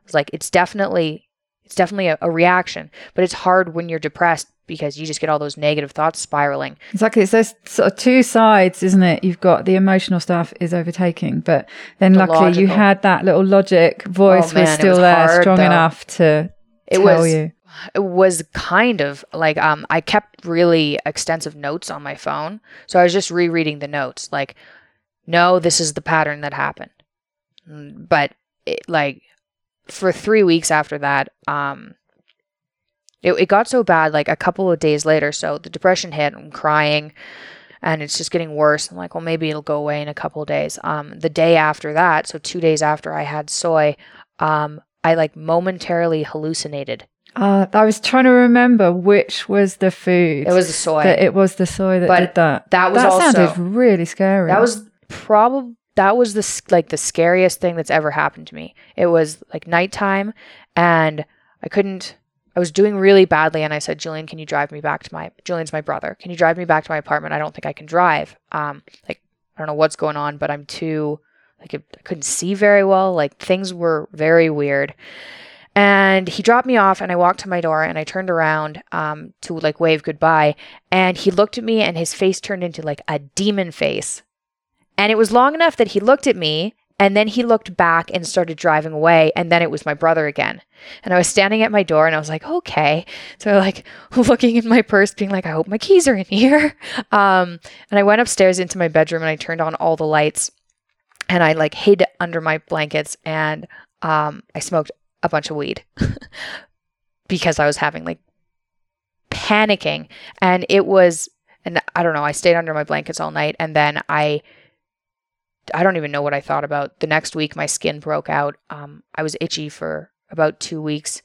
was like, it's definitely, it's definitely a, a reaction, but it's hard when you're depressed because you just get all those negative thoughts spiraling. Exactly. It's those sort of two sides, isn't it? You've got the emotional stuff is overtaking, but then The luckily you logical. had that little logic voice Oh, man, was it still was there, hard, strong though. enough to It tell was- you. It was kind of like, um, I kept really extensive notes on my phone. So I was just rereading the notes like, no, this is the pattern that happened. Mm, But it, like for three weeks after that, um, it, it got so bad, like a couple of days later. So the depression hit, I'm crying and it's just getting worse. I'm like, well, maybe it'll go away in a couple of days. Um, the day after that, so two days after I had soy, um, I like momentarily hallucinated. Uh, I was trying to remember which was the food. It was the soy. that it was the soy that But did that. that was that also- sounded really scary. That was probably that was the s- like the scariest thing that's ever happened to me. It was like nighttime, and I couldn't. I was doing really badly, and I said, "Julian, can you drive me back to my?" Julian's my brother. Can you drive me back to my apartment? I don't think I can drive. Um, like I don't know what's going on, but I'm too like I couldn't see very well. Like things were very weird. And he dropped me off and I walked to my door and I turned around um, to like wave goodbye. And he looked at me and his face turned into like a demon face. And it was long enough that he looked at me and then he looked back and started driving away. And then it was my brother again. And I was standing at my door and I was like, okay. So like looking in my purse being like, I hope my keys are in here. Um, and I went upstairs into my bedroom and I turned on all the lights and I like hid under my blankets and um, I smoked a bunch of weed because I was having like panicking. And it was, and I don't know, I stayed under my blankets all night. And then I, I don't even know what I thought about. The next week, my skin broke out. Um, I was itchy for about two weeks.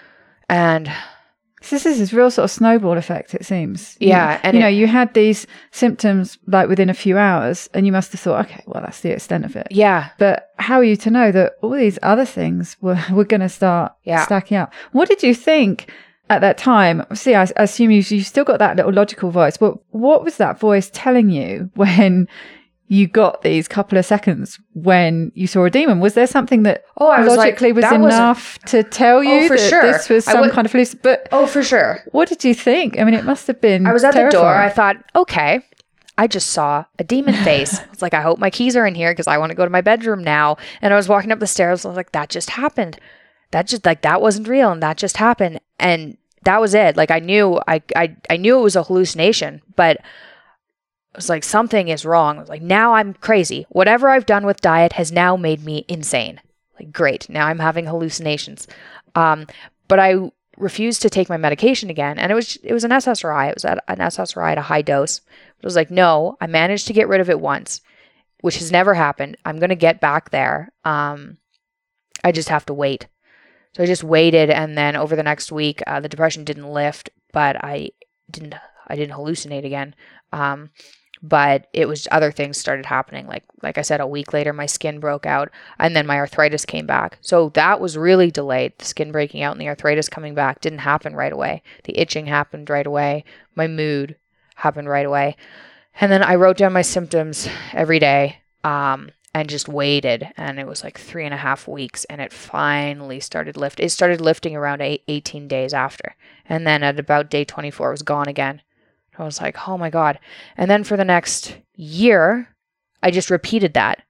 And So this is this real sort of snowball effect, it seems. You- Yeah, and you it- know, you had these symptoms like within a few hours, and you must have thought, okay, well, that's the extent of it. yeah, But how are you to know that all these other things were, were going to start Yeah. stacking up? What did you think at that time? See, I, I assume you you still got that little logical voice, but what was that voice telling you when you got these couple of seconds when you saw a demon? Was there something that Oh, I was like, logically was that wasn't- enough to tell you Oh, for that sure. this was I some would- kind of hallucination? But oh, for sure. what did you think? I mean, it must have been I was at the door. terrifying. I thought, okay, I just saw a demon face. It's like, I hope my keys are in here because I want to go to my bedroom now. And I was walking up the stairs. I was like, that just happened. That just like, that wasn't real. And that just happened. And that was it. Like I knew, I, I, I knew it was a hallucination, but it was like, something is wrong. I was like, now I'm crazy. Whatever I've done with diet has now made me insane. Like, great. Now I'm having hallucinations. Um, but I refused to take my medication again. And it was, it was an S S R I. It was at an S S R I at a high dose. It was like, no, I managed to get rid of it once, which has never happened. I'm going to get back there. Um, I just have to wait. So I just waited. And then over the next week, uh, the depression didn't lift, but I didn't, I didn't hallucinate again. Um, but it was other things started happening. Like, like I said, a week later, my skin broke out and then my arthritis came back. So that was really delayed. The skin breaking out and the arthritis coming back didn't happen right away. The itching happened right away. My mood happened right away. And then I wrote down my symptoms every day, um, and just waited. And it was like three and a half weeks and it finally started lift. It started lifting around eight, eighteen days after. And then at about day twenty-four, it was gone again. I was like, oh my God. And then for the next year, I just repeated that.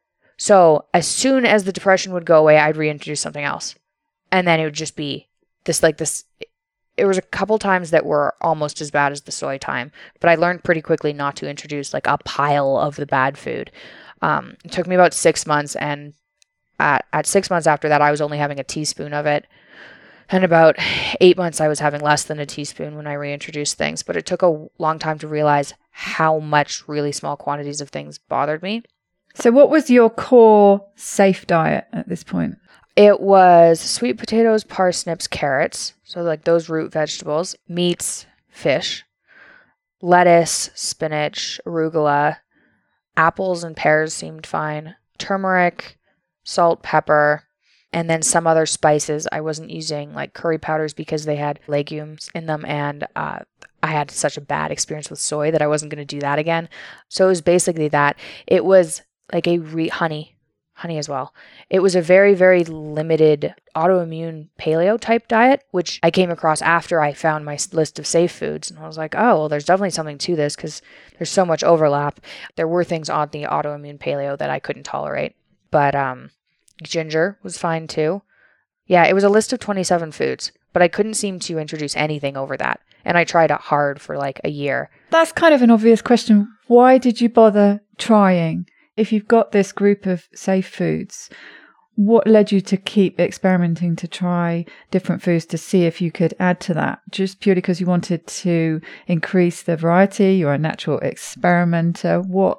So as soon as the depression would go away, I'd reintroduce something else. And then it would just be this, like this. It was a couple times that were almost as bad as the soy time, but I learned pretty quickly not to introduce like a pile of the bad food. Um, it took me about six months. And at, at six months after that, I was only having a teaspoon of it. And about eight months, I was having less than a teaspoon when I reintroduced things. But it took a long time to realize how much really small quantities of things bothered me. So what was your core safe diet at this point? It was sweet potatoes, parsnips, carrots. So like those root vegetables, meats, fish, lettuce, spinach, arugula, apples and pears seemed fine, turmeric, salt, pepper, and then some other spices. I wasn't using like curry powders because they had legumes in them, and uh, I had such a bad experience with soy that I wasn't going to do that again. So it was basically that. It was like a re- honey, honey as well. It was a very, very limited autoimmune paleo type diet, which I came across after I found my list of safe foods. And I was like, oh, well, there's definitely something to this because there's so much overlap. There were things on the autoimmune paleo that I couldn't tolerate. But um, ginger was fine too. Yeah, it was a list of twenty-seven foods, but I couldn't seem to introduce anything over that. And I tried it hard for like a year. That's kind of an obvious question. Why did you bother trying? If you've got this group of safe foods, what led you to keep experimenting to try different foods to see if you could add to that? Just purely because you wanted to increase the variety? You're a natural experimenter. What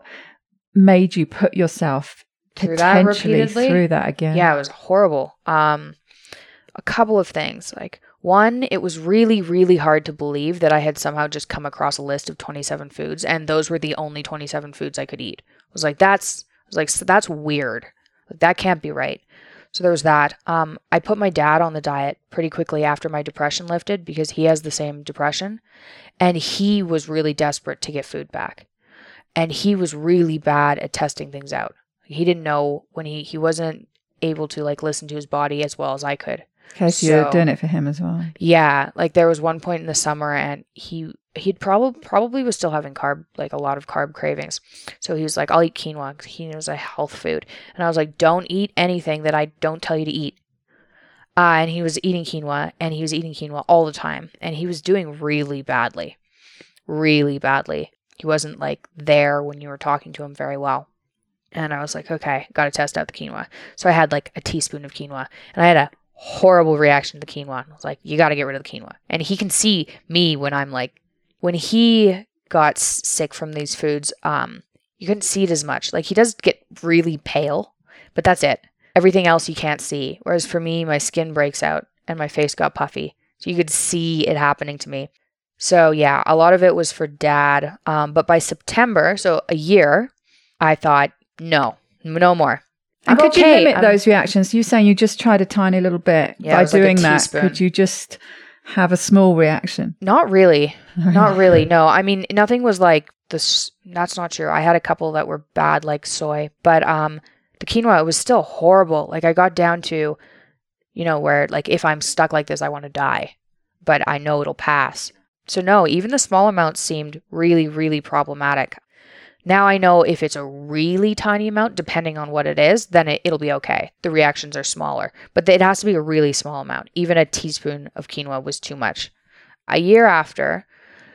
made you put yourself through that potentially repeatedly? through that again? Yeah, it was horrible. Um, a couple of things. Like, one, it was really, really hard to believe that I had somehow just come across a list of twenty-seven foods, and those were the only twenty-seven foods I could eat. I was like, that's, I was like, so that's weird. Like, that can't be right. So there was that. Um, I put my dad on the diet pretty quickly after my depression lifted because he has the same depression, and he was really desperate to get food back, and he was really bad at testing things out. He didn't know when he he wasn't able to like listen to his body as well as I could. Okay, so, so you're doing it for him as well. Yeah, like there was one point in the summer and he he'd probably probably was still having carb, like a lot of carb cravings. So he was like, I'll eat quinoa because he knows a health food. And I was like, don't eat anything that I don't tell you to eat. Uh, and he was eating quinoa and he was eating quinoa all the time. And he was doing really badly, really badly. He wasn't like there when you were talking to him very well. And I was like, okay, got to test out the quinoa. So I had like a teaspoon of quinoa and I had a horrible reaction to the quinoa. I was like, you got to get rid of the quinoa. And he can see me when I'm like, when he got sick from these foods, um, you couldn't see it as much. Like he does get really pale, but that's it. Everything else you can't see. Whereas for me, my skin breaks out and my face got puffy. So you could see it happening to me. So yeah, a lot of it was for dad. Um, but by September, so a year, I thought, no, no more. And I'm could okay. you limit I'm, those reactions? You're saying you just tried a tiny little bit. Yeah, By it was like a doing that, teaspoon. could you just have a small reaction? Not really. Not really. No, I mean, nothing was like this. That's not true. I had a couple that were bad, like soy, but um, the quinoa, it was still horrible. Like I got down to, you know, where like if I'm stuck like this, I want to die, but I know it'll pass. So no, even the small amounts seemed really, really problematic. Now I know if it's a really tiny amount, depending on what it is, then it, it'll be okay. The reactions are smaller, but it has to be a really small amount. Even a teaspoon of quinoa was too much. A year after,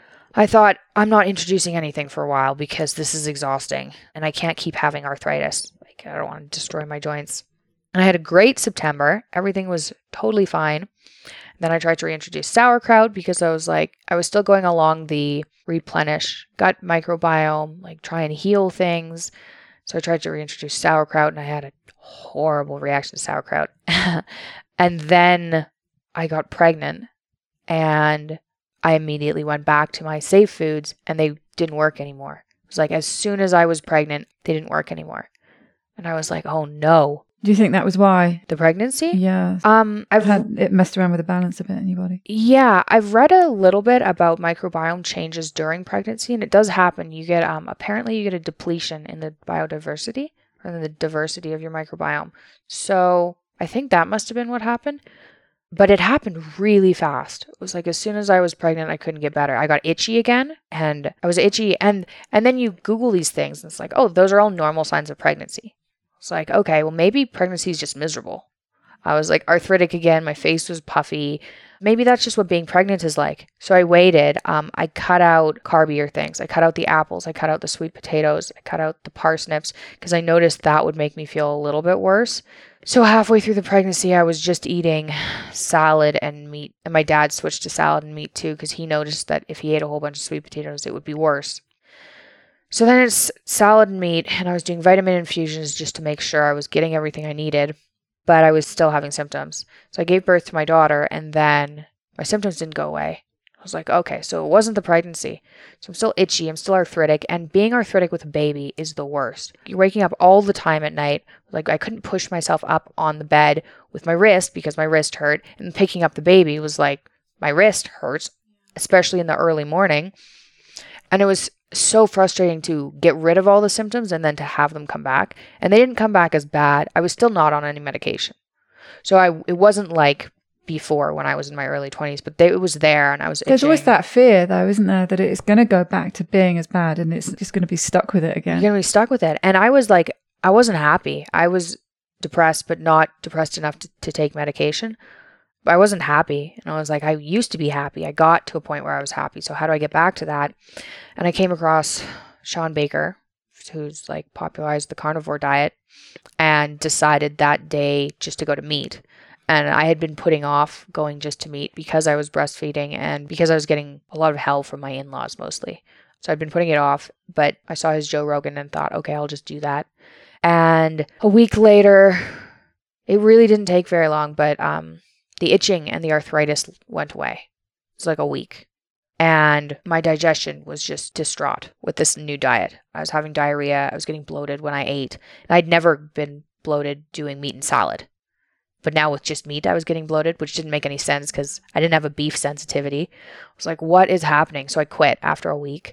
I thought, I'm not introducing anything for a while because this is exhausting and I can't keep having arthritis. Like I don't want to destroy my joints. And I had a great September. Everything was totally fine. Then I tried to reintroduce sauerkraut because I was like, I was still going along the replenish gut microbiome, like try and heal things. So I tried to reintroduce sauerkraut and I had a horrible reaction to sauerkraut. And then I got pregnant and I immediately went back to my safe foods and they didn't work anymore. It was like as soon as I was pregnant, they didn't work anymore. And I was like, oh no. Do you think that was why? The pregnancy? Yeah. Um, I've I've had it messed around with the balance a bit in your body. Yeah, I've read a little bit about microbiome changes during pregnancy, and it does happen. You get um apparently you get a depletion in the biodiversity or in the diversity of your microbiome. So I think that must have been what happened. But it happened really fast. It was like as soon as I was pregnant, I couldn't get better. I got itchy again, and I was itchy, and and then you Google these things, and it's like, oh, those are all normal signs of pregnancy. It's like, okay, well, maybe pregnancy is just miserable. I was like arthritic again. My face was puffy. Maybe that's just what being pregnant is like. So I waited. Um, I cut out carbier things. I cut out the apples. I cut out the sweet potatoes. I cut out the parsnips because I noticed that would make me feel a little bit worse. So halfway through the pregnancy, I was just eating salad and meat. And my dad switched to salad and meat too because he noticed that if he ate a whole bunch of sweet potatoes, it would be worse. So then it's salad and meat, and I was doing vitamin infusions just to make sure I was getting everything I needed, but I was still having symptoms. So I gave birth to my daughter, and then my symptoms didn't go away. I was like, okay, so it wasn't the pregnancy. So I'm still itchy, I'm still arthritic, and being arthritic with a baby is the worst. You're waking up all the time at night. Like I couldn't push myself up on the bed with my wrist because my wrist hurt, and picking up the baby was like, my wrist hurts, especially in the early morning. And it was so frustrating to get rid of all the symptoms and then to have them come back. And they didn't come back as bad. I was still not on any medication. So I it wasn't like before when I was in my early twenties, but they, it was there and I was itching. There's always that fear though, isn't there, that it's going to go back to being as bad and it's just going to be stuck with it again. You're going to be stuck with it. And I was like, I wasn't happy. I was depressed, but not depressed enough to, to take medication. I wasn't happy. And I was like, I used to be happy. I got to a point where I was happy. So how do I get back to that? And I came across Shawn Baker, who's like popularized the carnivore diet, and decided that day just to go to meat. And I had been putting off going just to meat because I was breastfeeding and because I was getting a lot of hell from my in-laws mostly. So I'd been putting it off, but I saw his Joe Rogan and thought, okay, I'll just do that. And a week later, it really didn't take very long, but um, the itching and the arthritis went away. It was like a week. And my digestion was just distraught with this new diet. I was having diarrhea. I was getting bloated when I ate. And I'd never been bloated doing meat and salad. But now with just meat, I was getting bloated, which didn't make any sense because I didn't have a beef sensitivity. I was like, what is happening? So I quit after a week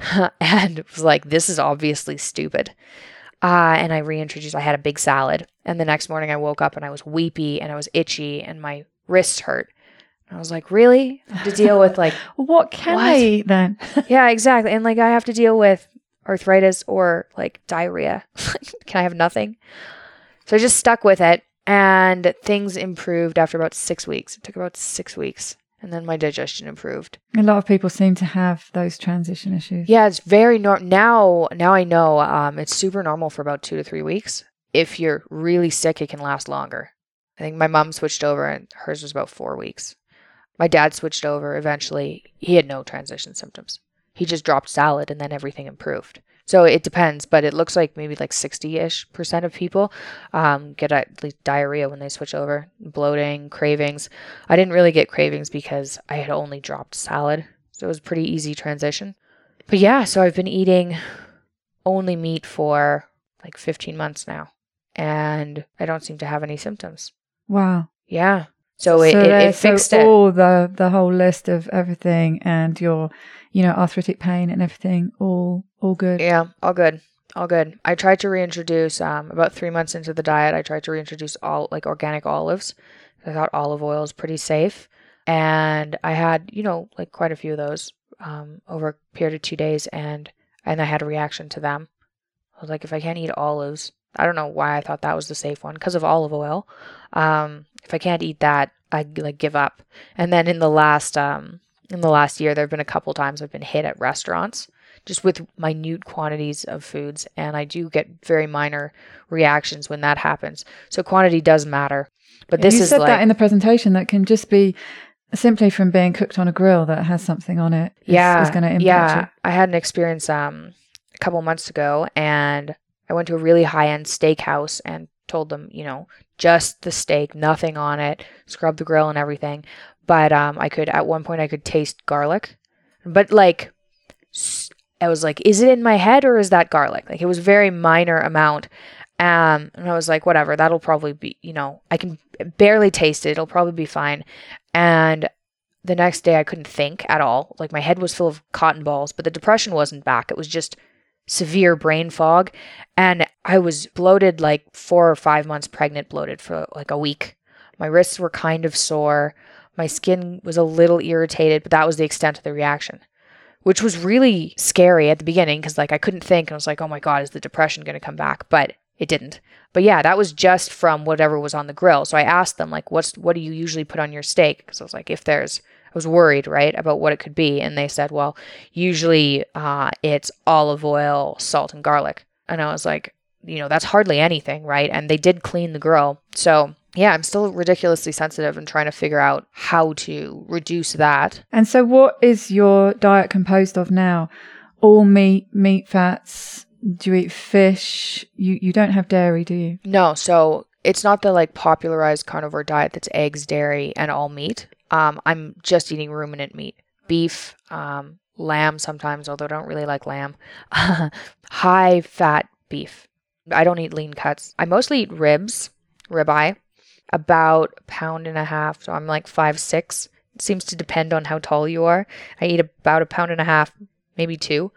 and was like, this is obviously stupid. Uh, and I reintroduced, I had a big salad. And the next morning I woke up and I was weepy and I was itchy and my wrists hurt. And I was like, really? I have to deal with like, what can what? I eat then? Yeah, exactly. And like, I have to deal with arthritis or like diarrhea. Can I have nothing? So I just stuck with it. And things improved after about six weeks. It took about six weeks. And then my digestion improved. A lot of people seem to have those transition issues. Yeah, it's very normal. Now, now I know um, it's super normal for about two to three weeks. If you're really sick, it can last longer. I think my mom switched over and hers was about four weeks. My dad switched over eventually. He had no transition symptoms. He just dropped salad and then everything improved. So it depends, but it looks like maybe like sixty-ish percent of people um, get at least diarrhea when they switch over, bloating, cravings. I didn't really get cravings because I had only dropped salad. So it was a pretty easy transition. But yeah, so I've been eating only meat for like fifteen months now. And I don't seem to have any symptoms. Wow. Yeah. So it, so it, there- it fixed so it. all the, the whole list of everything and your, you know, arthritic pain and everything, all all good. Yeah, all good. All good. I tried to reintroduce, um, about three months into the diet, I tried to reintroduce all like organic olives. I thought olive oil is pretty safe. And I had, you know, like quite a few of those um, over a period of two days. And, and I had a reaction to them. I was like, if I can't eat olives, I don't know why I thought that was the safe one because of olive oil. Um, if I can't eat that, I like give up. And then in the last, um, in the last year, there have been a couple times I've been hit at restaurants just with minute quantities of foods. And I do get very minor reactions when that happens. So quantity does matter. But this you is said like, that in the presentation that can just be simply from being cooked on a grill that has something on it. Is, yeah, is going to impact yeah. you. I had an experience um, a couple months ago and I went to a really high-end steakhouse and told them, you know, just the steak, nothing on it, scrub the grill and everything. But um, I could, at one point, I could taste garlic. But like, I was like, is it in my head or is that garlic? Like, it was a very minor amount. Um, and I was like, whatever, that'll probably be, you know, I can barely taste it. It'll probably be fine. And the next day I couldn't think at all. Like, my head was full of cotton balls, but the depression wasn't back. It was just severe brain fog. And I was bloated, like four or five months pregnant, bloated for like a week. My wrists were kind of sore. My skin was a little irritated, but that was the extent of the reaction, which was really scary at the beginning because like I couldn't think. And I was like, oh my God, is the depression going to come back? But it didn't. But yeah, that was just from whatever was on the grill. So I asked them, like, what's what do you usually put on your steak? Because I was like, if there's, I was worried, right, about what it could be. And they said, well, usually uh, it's olive oil, salt, and garlic. And I was like, you know, that's hardly anything, right? And they did clean the grill. So yeah, I'm still ridiculously sensitive and trying to figure out how to reduce that. And so what is your diet composed of now? All meat, meat fats? Do you eat fish? You you don't have dairy, do you? No, so it's not the like popularized carnivore diet that's eggs, dairy, and all meat. Um, I'm just eating ruminant meat, beef, um, lamb sometimes, although I don't really like lamb. High fat beef. I don't eat lean cuts. I mostly eat ribs, ribeye, about a pound and a half. So I'm like five, six. It seems to depend on how tall you are. I eat about a pound and a half, maybe two.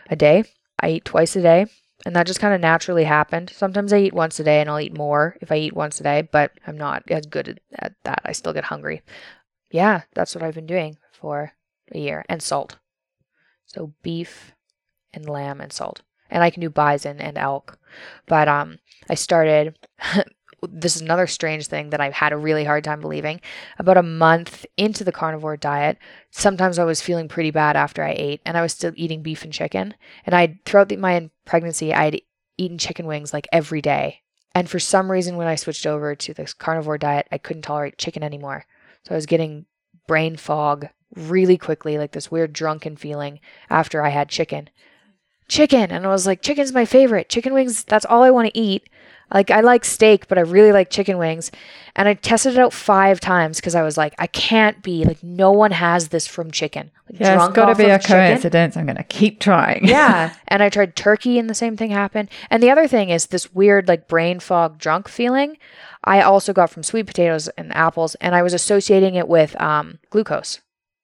a day. I eat twice a day. And that just kind of naturally happened. Sometimes I eat once a day and I'll eat more if I eat once a day, but I'm not as good at, at that. I still get hungry. Yeah, that's what I've been doing for a year. And salt. So beef and lamb and salt. And I can do bison and elk. But um, I started, this is another strange thing that I've had a really hard time believing. About a month into the carnivore diet, sometimes I was feeling pretty bad after I ate, and I was still eating beef and chicken. And I, throughout the, my pregnancy, I'd eaten chicken wings like every day. And for some reason, when I switched over to this carnivore diet, I couldn't tolerate chicken anymore. So I was getting brain fog really quickly, like this weird drunken feeling after I had chicken. Chicken! And I was like, chicken's my favorite. Chicken wings, that's all I want to eat. Like, I like steak, but I really like chicken wings. And I tested it out five times because I was like, I can't be, like, no one has this from chicken. Like, yeah, it's got to be a chicken. coincidence. I'm going to keep trying. Yeah. And I tried turkey and the same thing happened. And the other thing is this weird, like, brain fog drunk feeling I also got from sweet potatoes and apples, and I was associating it with um, glucose.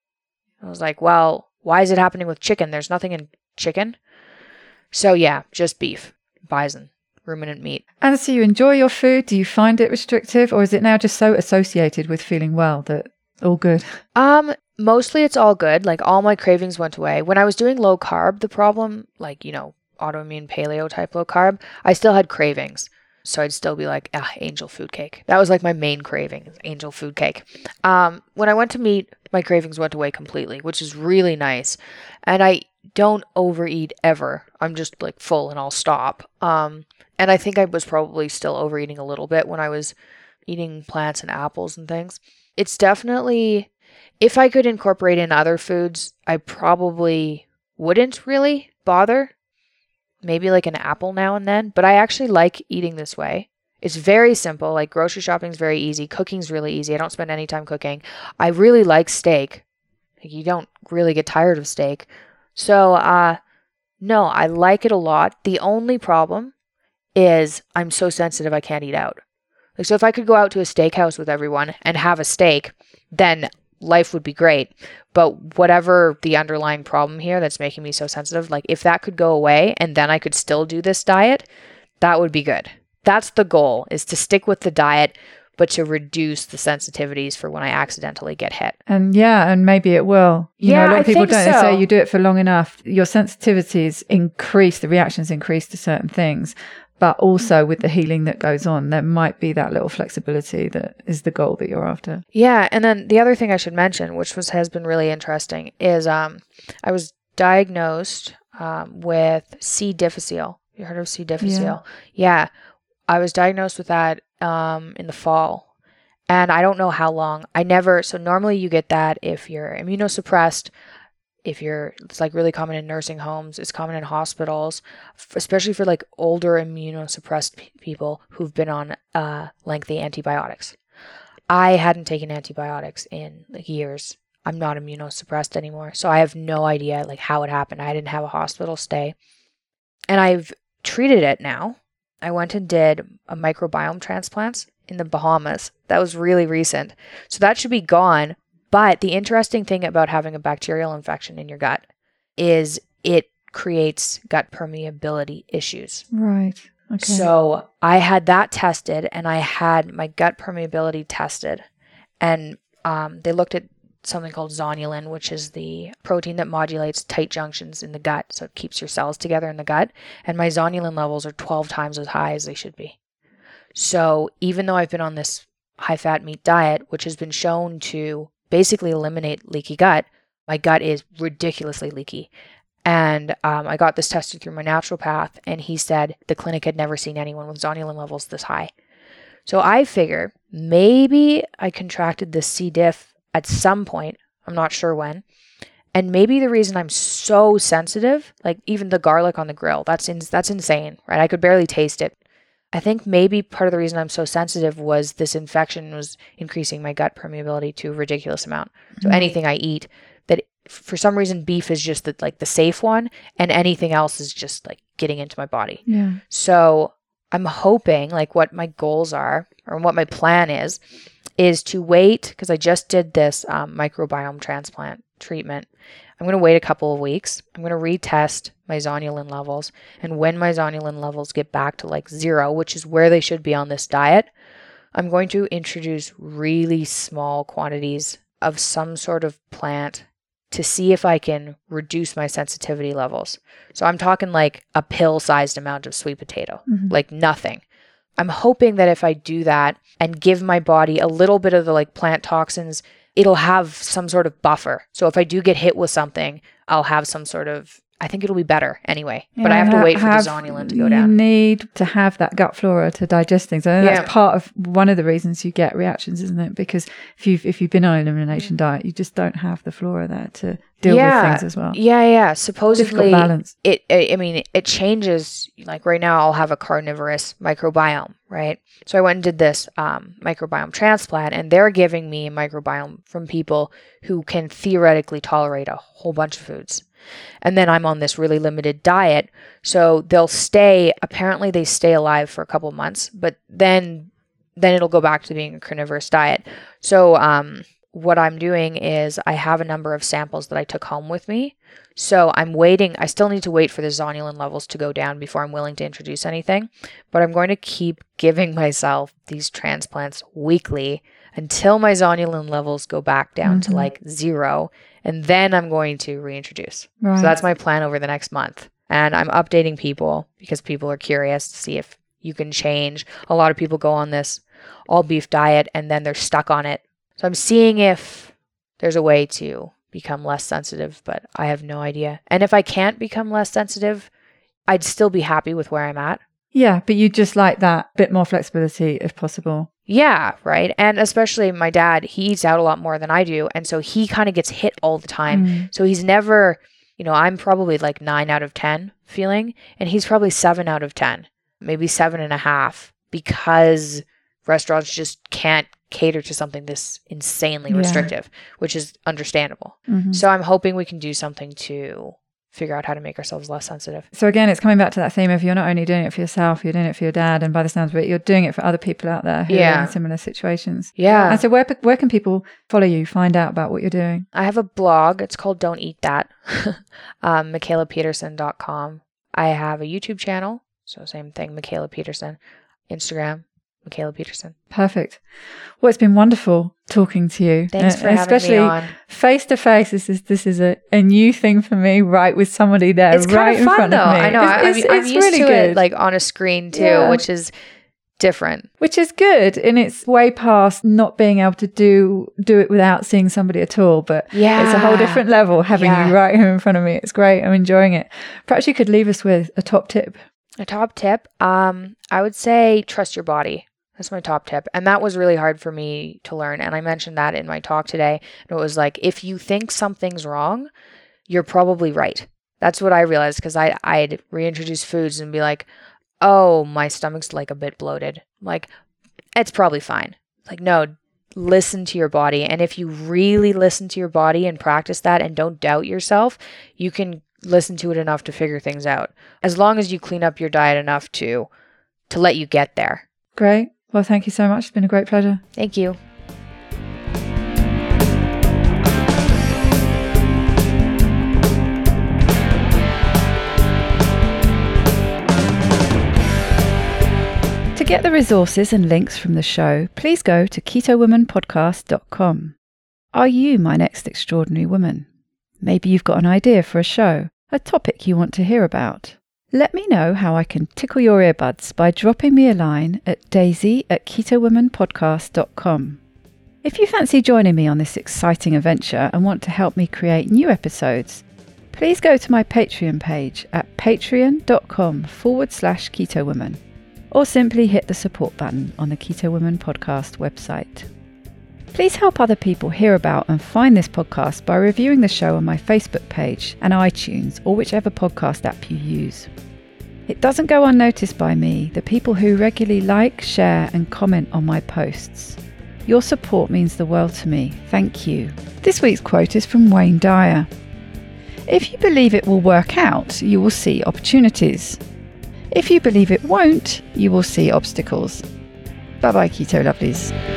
I was like, well, why is it happening with chicken? There's nothing in chicken. So, yeah, just beef, bison. Ruminant meat. And so you enjoy your food? Do you find it restrictive, or is it now just so associated with feeling well that all good? Um, mostly it's all good. Like, all my cravings went away. When I was doing low carb, the problem, like, you know, autoimmune paleo type low carb, I still had cravings. So I'd still be like, ah, angel food cake. That was like my main craving, angel food cake. Um, when I went to meat, my cravings went away completely, which is really nice. And I don't overeat ever. I'm just like full and I'll stop. Um, And I think I was probably still overeating a little bit when I was eating plants and apples and things. It's definitely, if I could incorporate in other foods, I probably wouldn't really bother. Maybe like an apple now and then. But I actually like eating this way. It's very simple. Like, grocery shopping is very easy. Cooking's really easy. I don't spend any time cooking. I really like steak. Like, you don't really get tired of steak. So, uh, no, I like it a lot. The only problem is I'm so sensitive I can't eat out. Like, so if I could go out to a steakhouse with everyone and have a steak, then life would be great. But whatever the underlying problem here that's making me so sensitive, like, if that could go away and then I could still do this diet, that would be good. That's the goal, is to stick with the diet, but to reduce the sensitivities for when I accidentally get hit. And yeah, and maybe it will. You yeah, know, a lot of I people think don't. They so. say you do it for long enough, your sensitivities increase, the reactions increase to certain things. But also with the healing that goes on, there might be that little flexibility that is the goal that you're after. Yeah. And then the other thing I should mention, which was has been really interesting, is um, I was diagnosed um, with C. difficile. You heard of C. difficile? Yeah. yeah. I was diagnosed with that um, in the fall. And I don't know how long. I never, so normally you get that if you're immunosuppressed. If you're, it's like really common in nursing homes, it's common in hospitals, especially for like older immunosuppressed p- people who've been on uh, lengthy antibiotics. I hadn't taken antibiotics in like years. I'm not immunosuppressed anymore. So I have no idea like how it happened. I didn't have a hospital stay. And I've treated it now. I went and did a microbiome transplants in the Bahamas. That was really recent. So that should be gone. But the interesting thing about having a bacterial infection in your gut is it creates gut permeability issues. Right. Okay. So I had that tested, and I had my gut permeability tested. And um, they looked at something called zonulin, which is the protein that modulates tight junctions in the gut. So it keeps your cells together in the gut. And my zonulin levels are twelve times as high as they should be. So even though I've been on this high-fat meat diet, which has been shown to basically eliminate leaky gut, my gut is ridiculously leaky. And um, I got this tested through my naturopath, and he said the clinic had never seen anyone with zonulin levels this high. So I figure maybe I contracted this C. diff at some point. I'm not sure when. And maybe the reason I'm so sensitive, like even the garlic on the grill, that's in, that's insane, right? I could barely taste it. I think maybe part of the reason I'm so sensitive was this infection was increasing my gut permeability to a ridiculous amount. So mm-hmm. anything I eat, that for some reason beef is just the, like the safe one, and anything else is just like getting into my body. Yeah. So I'm hoping, like what my goals are or what my plan is, is to wait, because I just did this um, microbiome transplant treatment I'm going to wait a couple of weeks. I'm going to retest my zonulin levels. And when my zonulin levels get back to like zero, which is where they should be on this diet, I'm going to introduce really small quantities of some sort of plant to see if I can reduce my sensitivity levels. So I'm talking like a pill-sized amount of sweet potato, mm-hmm. like nothing. I'm hoping that if I do that and give my body a little bit of the like plant toxins, it'll have some sort of buffer. So if I do get hit with something, I'll have some sort of, I think it'll be better anyway. Yeah, but I have to wait for the zonulin to go down. You need to have that gut flora to digest things. And that's yeah. part of one of the reasons you get reactions, isn't it? Because if you've, if you've been on an elimination diet, you just don't have the flora there to deal yeah. with things as well. Yeah, yeah. Supposedly, balance. It, I mean, it changes. Like right now, I'll have a carnivorous microbiome, right? So I went and did this um, microbiome transplant, and they're giving me a microbiome from people who can theoretically tolerate a whole bunch of foods. And then I'm on this really limited diet. So they'll stay, apparently they stay alive for a couple months, but then then it'll go back to being a carnivorous diet. So um, what I'm doing is I have a number of samples that I took home with me. So I'm waiting. I still need to wait for the zonulin levels to go down before I'm willing to introduce anything. But I'm going to keep giving myself these transplants weekly until my zonulin levels go back down mm-hmm. to like zero. And then I'm going to reintroduce. Right. So that's my plan over the next month. And I'm updating people because people are curious to see if you can change. A lot of people go on this all beef diet and then they're stuck on it. So I'm seeing if there's a way to become less sensitive, but I have no idea. And if I can't become less sensitive, I'd still be happy with where I'm at. Yeah, but you just like that bit more flexibility if possible. Yeah, right. And especially my dad, he eats out a lot more than I do. And so he kind of gets hit all the time. Mm. So he's never, you know, I'm probably like nine out of ten feeling, and he's probably seven out of ten, maybe seven and a half, because restaurants just can't cater to something this insanely yeah. restrictive, which is understandable. Mm-hmm. So I'm hoping we can do something to figure out how to make ourselves less sensitive. So again, it's coming back to that theme of you're not only doing it for yourself, you're doing it for your dad, and by the sounds of it, you're doing it for other people out there who yeah. are in similar situations. Yeah. And so where where can people follow you, find out about what you're doing? I have a blog. It's called Don't Eat That, um, michaela peterson dot com. I have a YouTube channel. So same thing, Michaela Peterson. Instagram, Michaela Peterson. Perfect. Well, it's been wonderful talking to you. Thanks for uh, having me on. Especially face to face. This is this is a, a new thing for me, right, with somebody there it's right kind of in fun, front though. of me. I know. It's, I, it's, I'm, it's I'm used really to good. it like on a screen too, yeah. which is different. Which is good, and it's way past not being able to do do it without seeing somebody at all. But yeah. it's a whole different level having yeah. you right here in front of me. It's great. I'm enjoying it. Perhaps you could leave us with a top tip. A top tip? Um, I would say trust your body. That's my top tip. And that was really hard for me to learn. And I mentioned that in my talk today. And it was like, if you think something's wrong, you're probably right. That's what I realized, because I, I'd reintroduce foods and be like, oh, my stomach's like a bit bloated. I'm like, it's probably fine. Like, no, listen to your body. And if you really listen to your body and practice that and don't doubt yourself, you can listen to it enough to figure things out. As long as you clean up your diet enough to to let you get there. Great. Well, thank you so much. It's been a great pleasure. Thank you. To get the resources and links from the show, please go to keto woman podcast dot com. Are you my next extraordinary woman? Maybe you've got an idea for a show, a topic you want to hear about. Let me know how I can tickle your earbuds by dropping me a line at daisy at keto woman podcast dot com. If you fancy joining me on this exciting adventure and want to help me create new episodes, please go to my Patreon page at patreon.com forward slash keto woman, or simply hit the support button on the Keto Woman podcast website. Please help other people hear about and find this podcast by reviewing the show on my Facebook page and iTunes, or whichever podcast app you use. It doesn't go unnoticed by me, the people who regularly like, share and comment on my posts. Your support means the world to me. Thank you. This week's quote is from Wayne Dyer. If you believe it will work out, you will see opportunities. If you believe it won't, you will see obstacles. Bye bye, Keto Lovelies.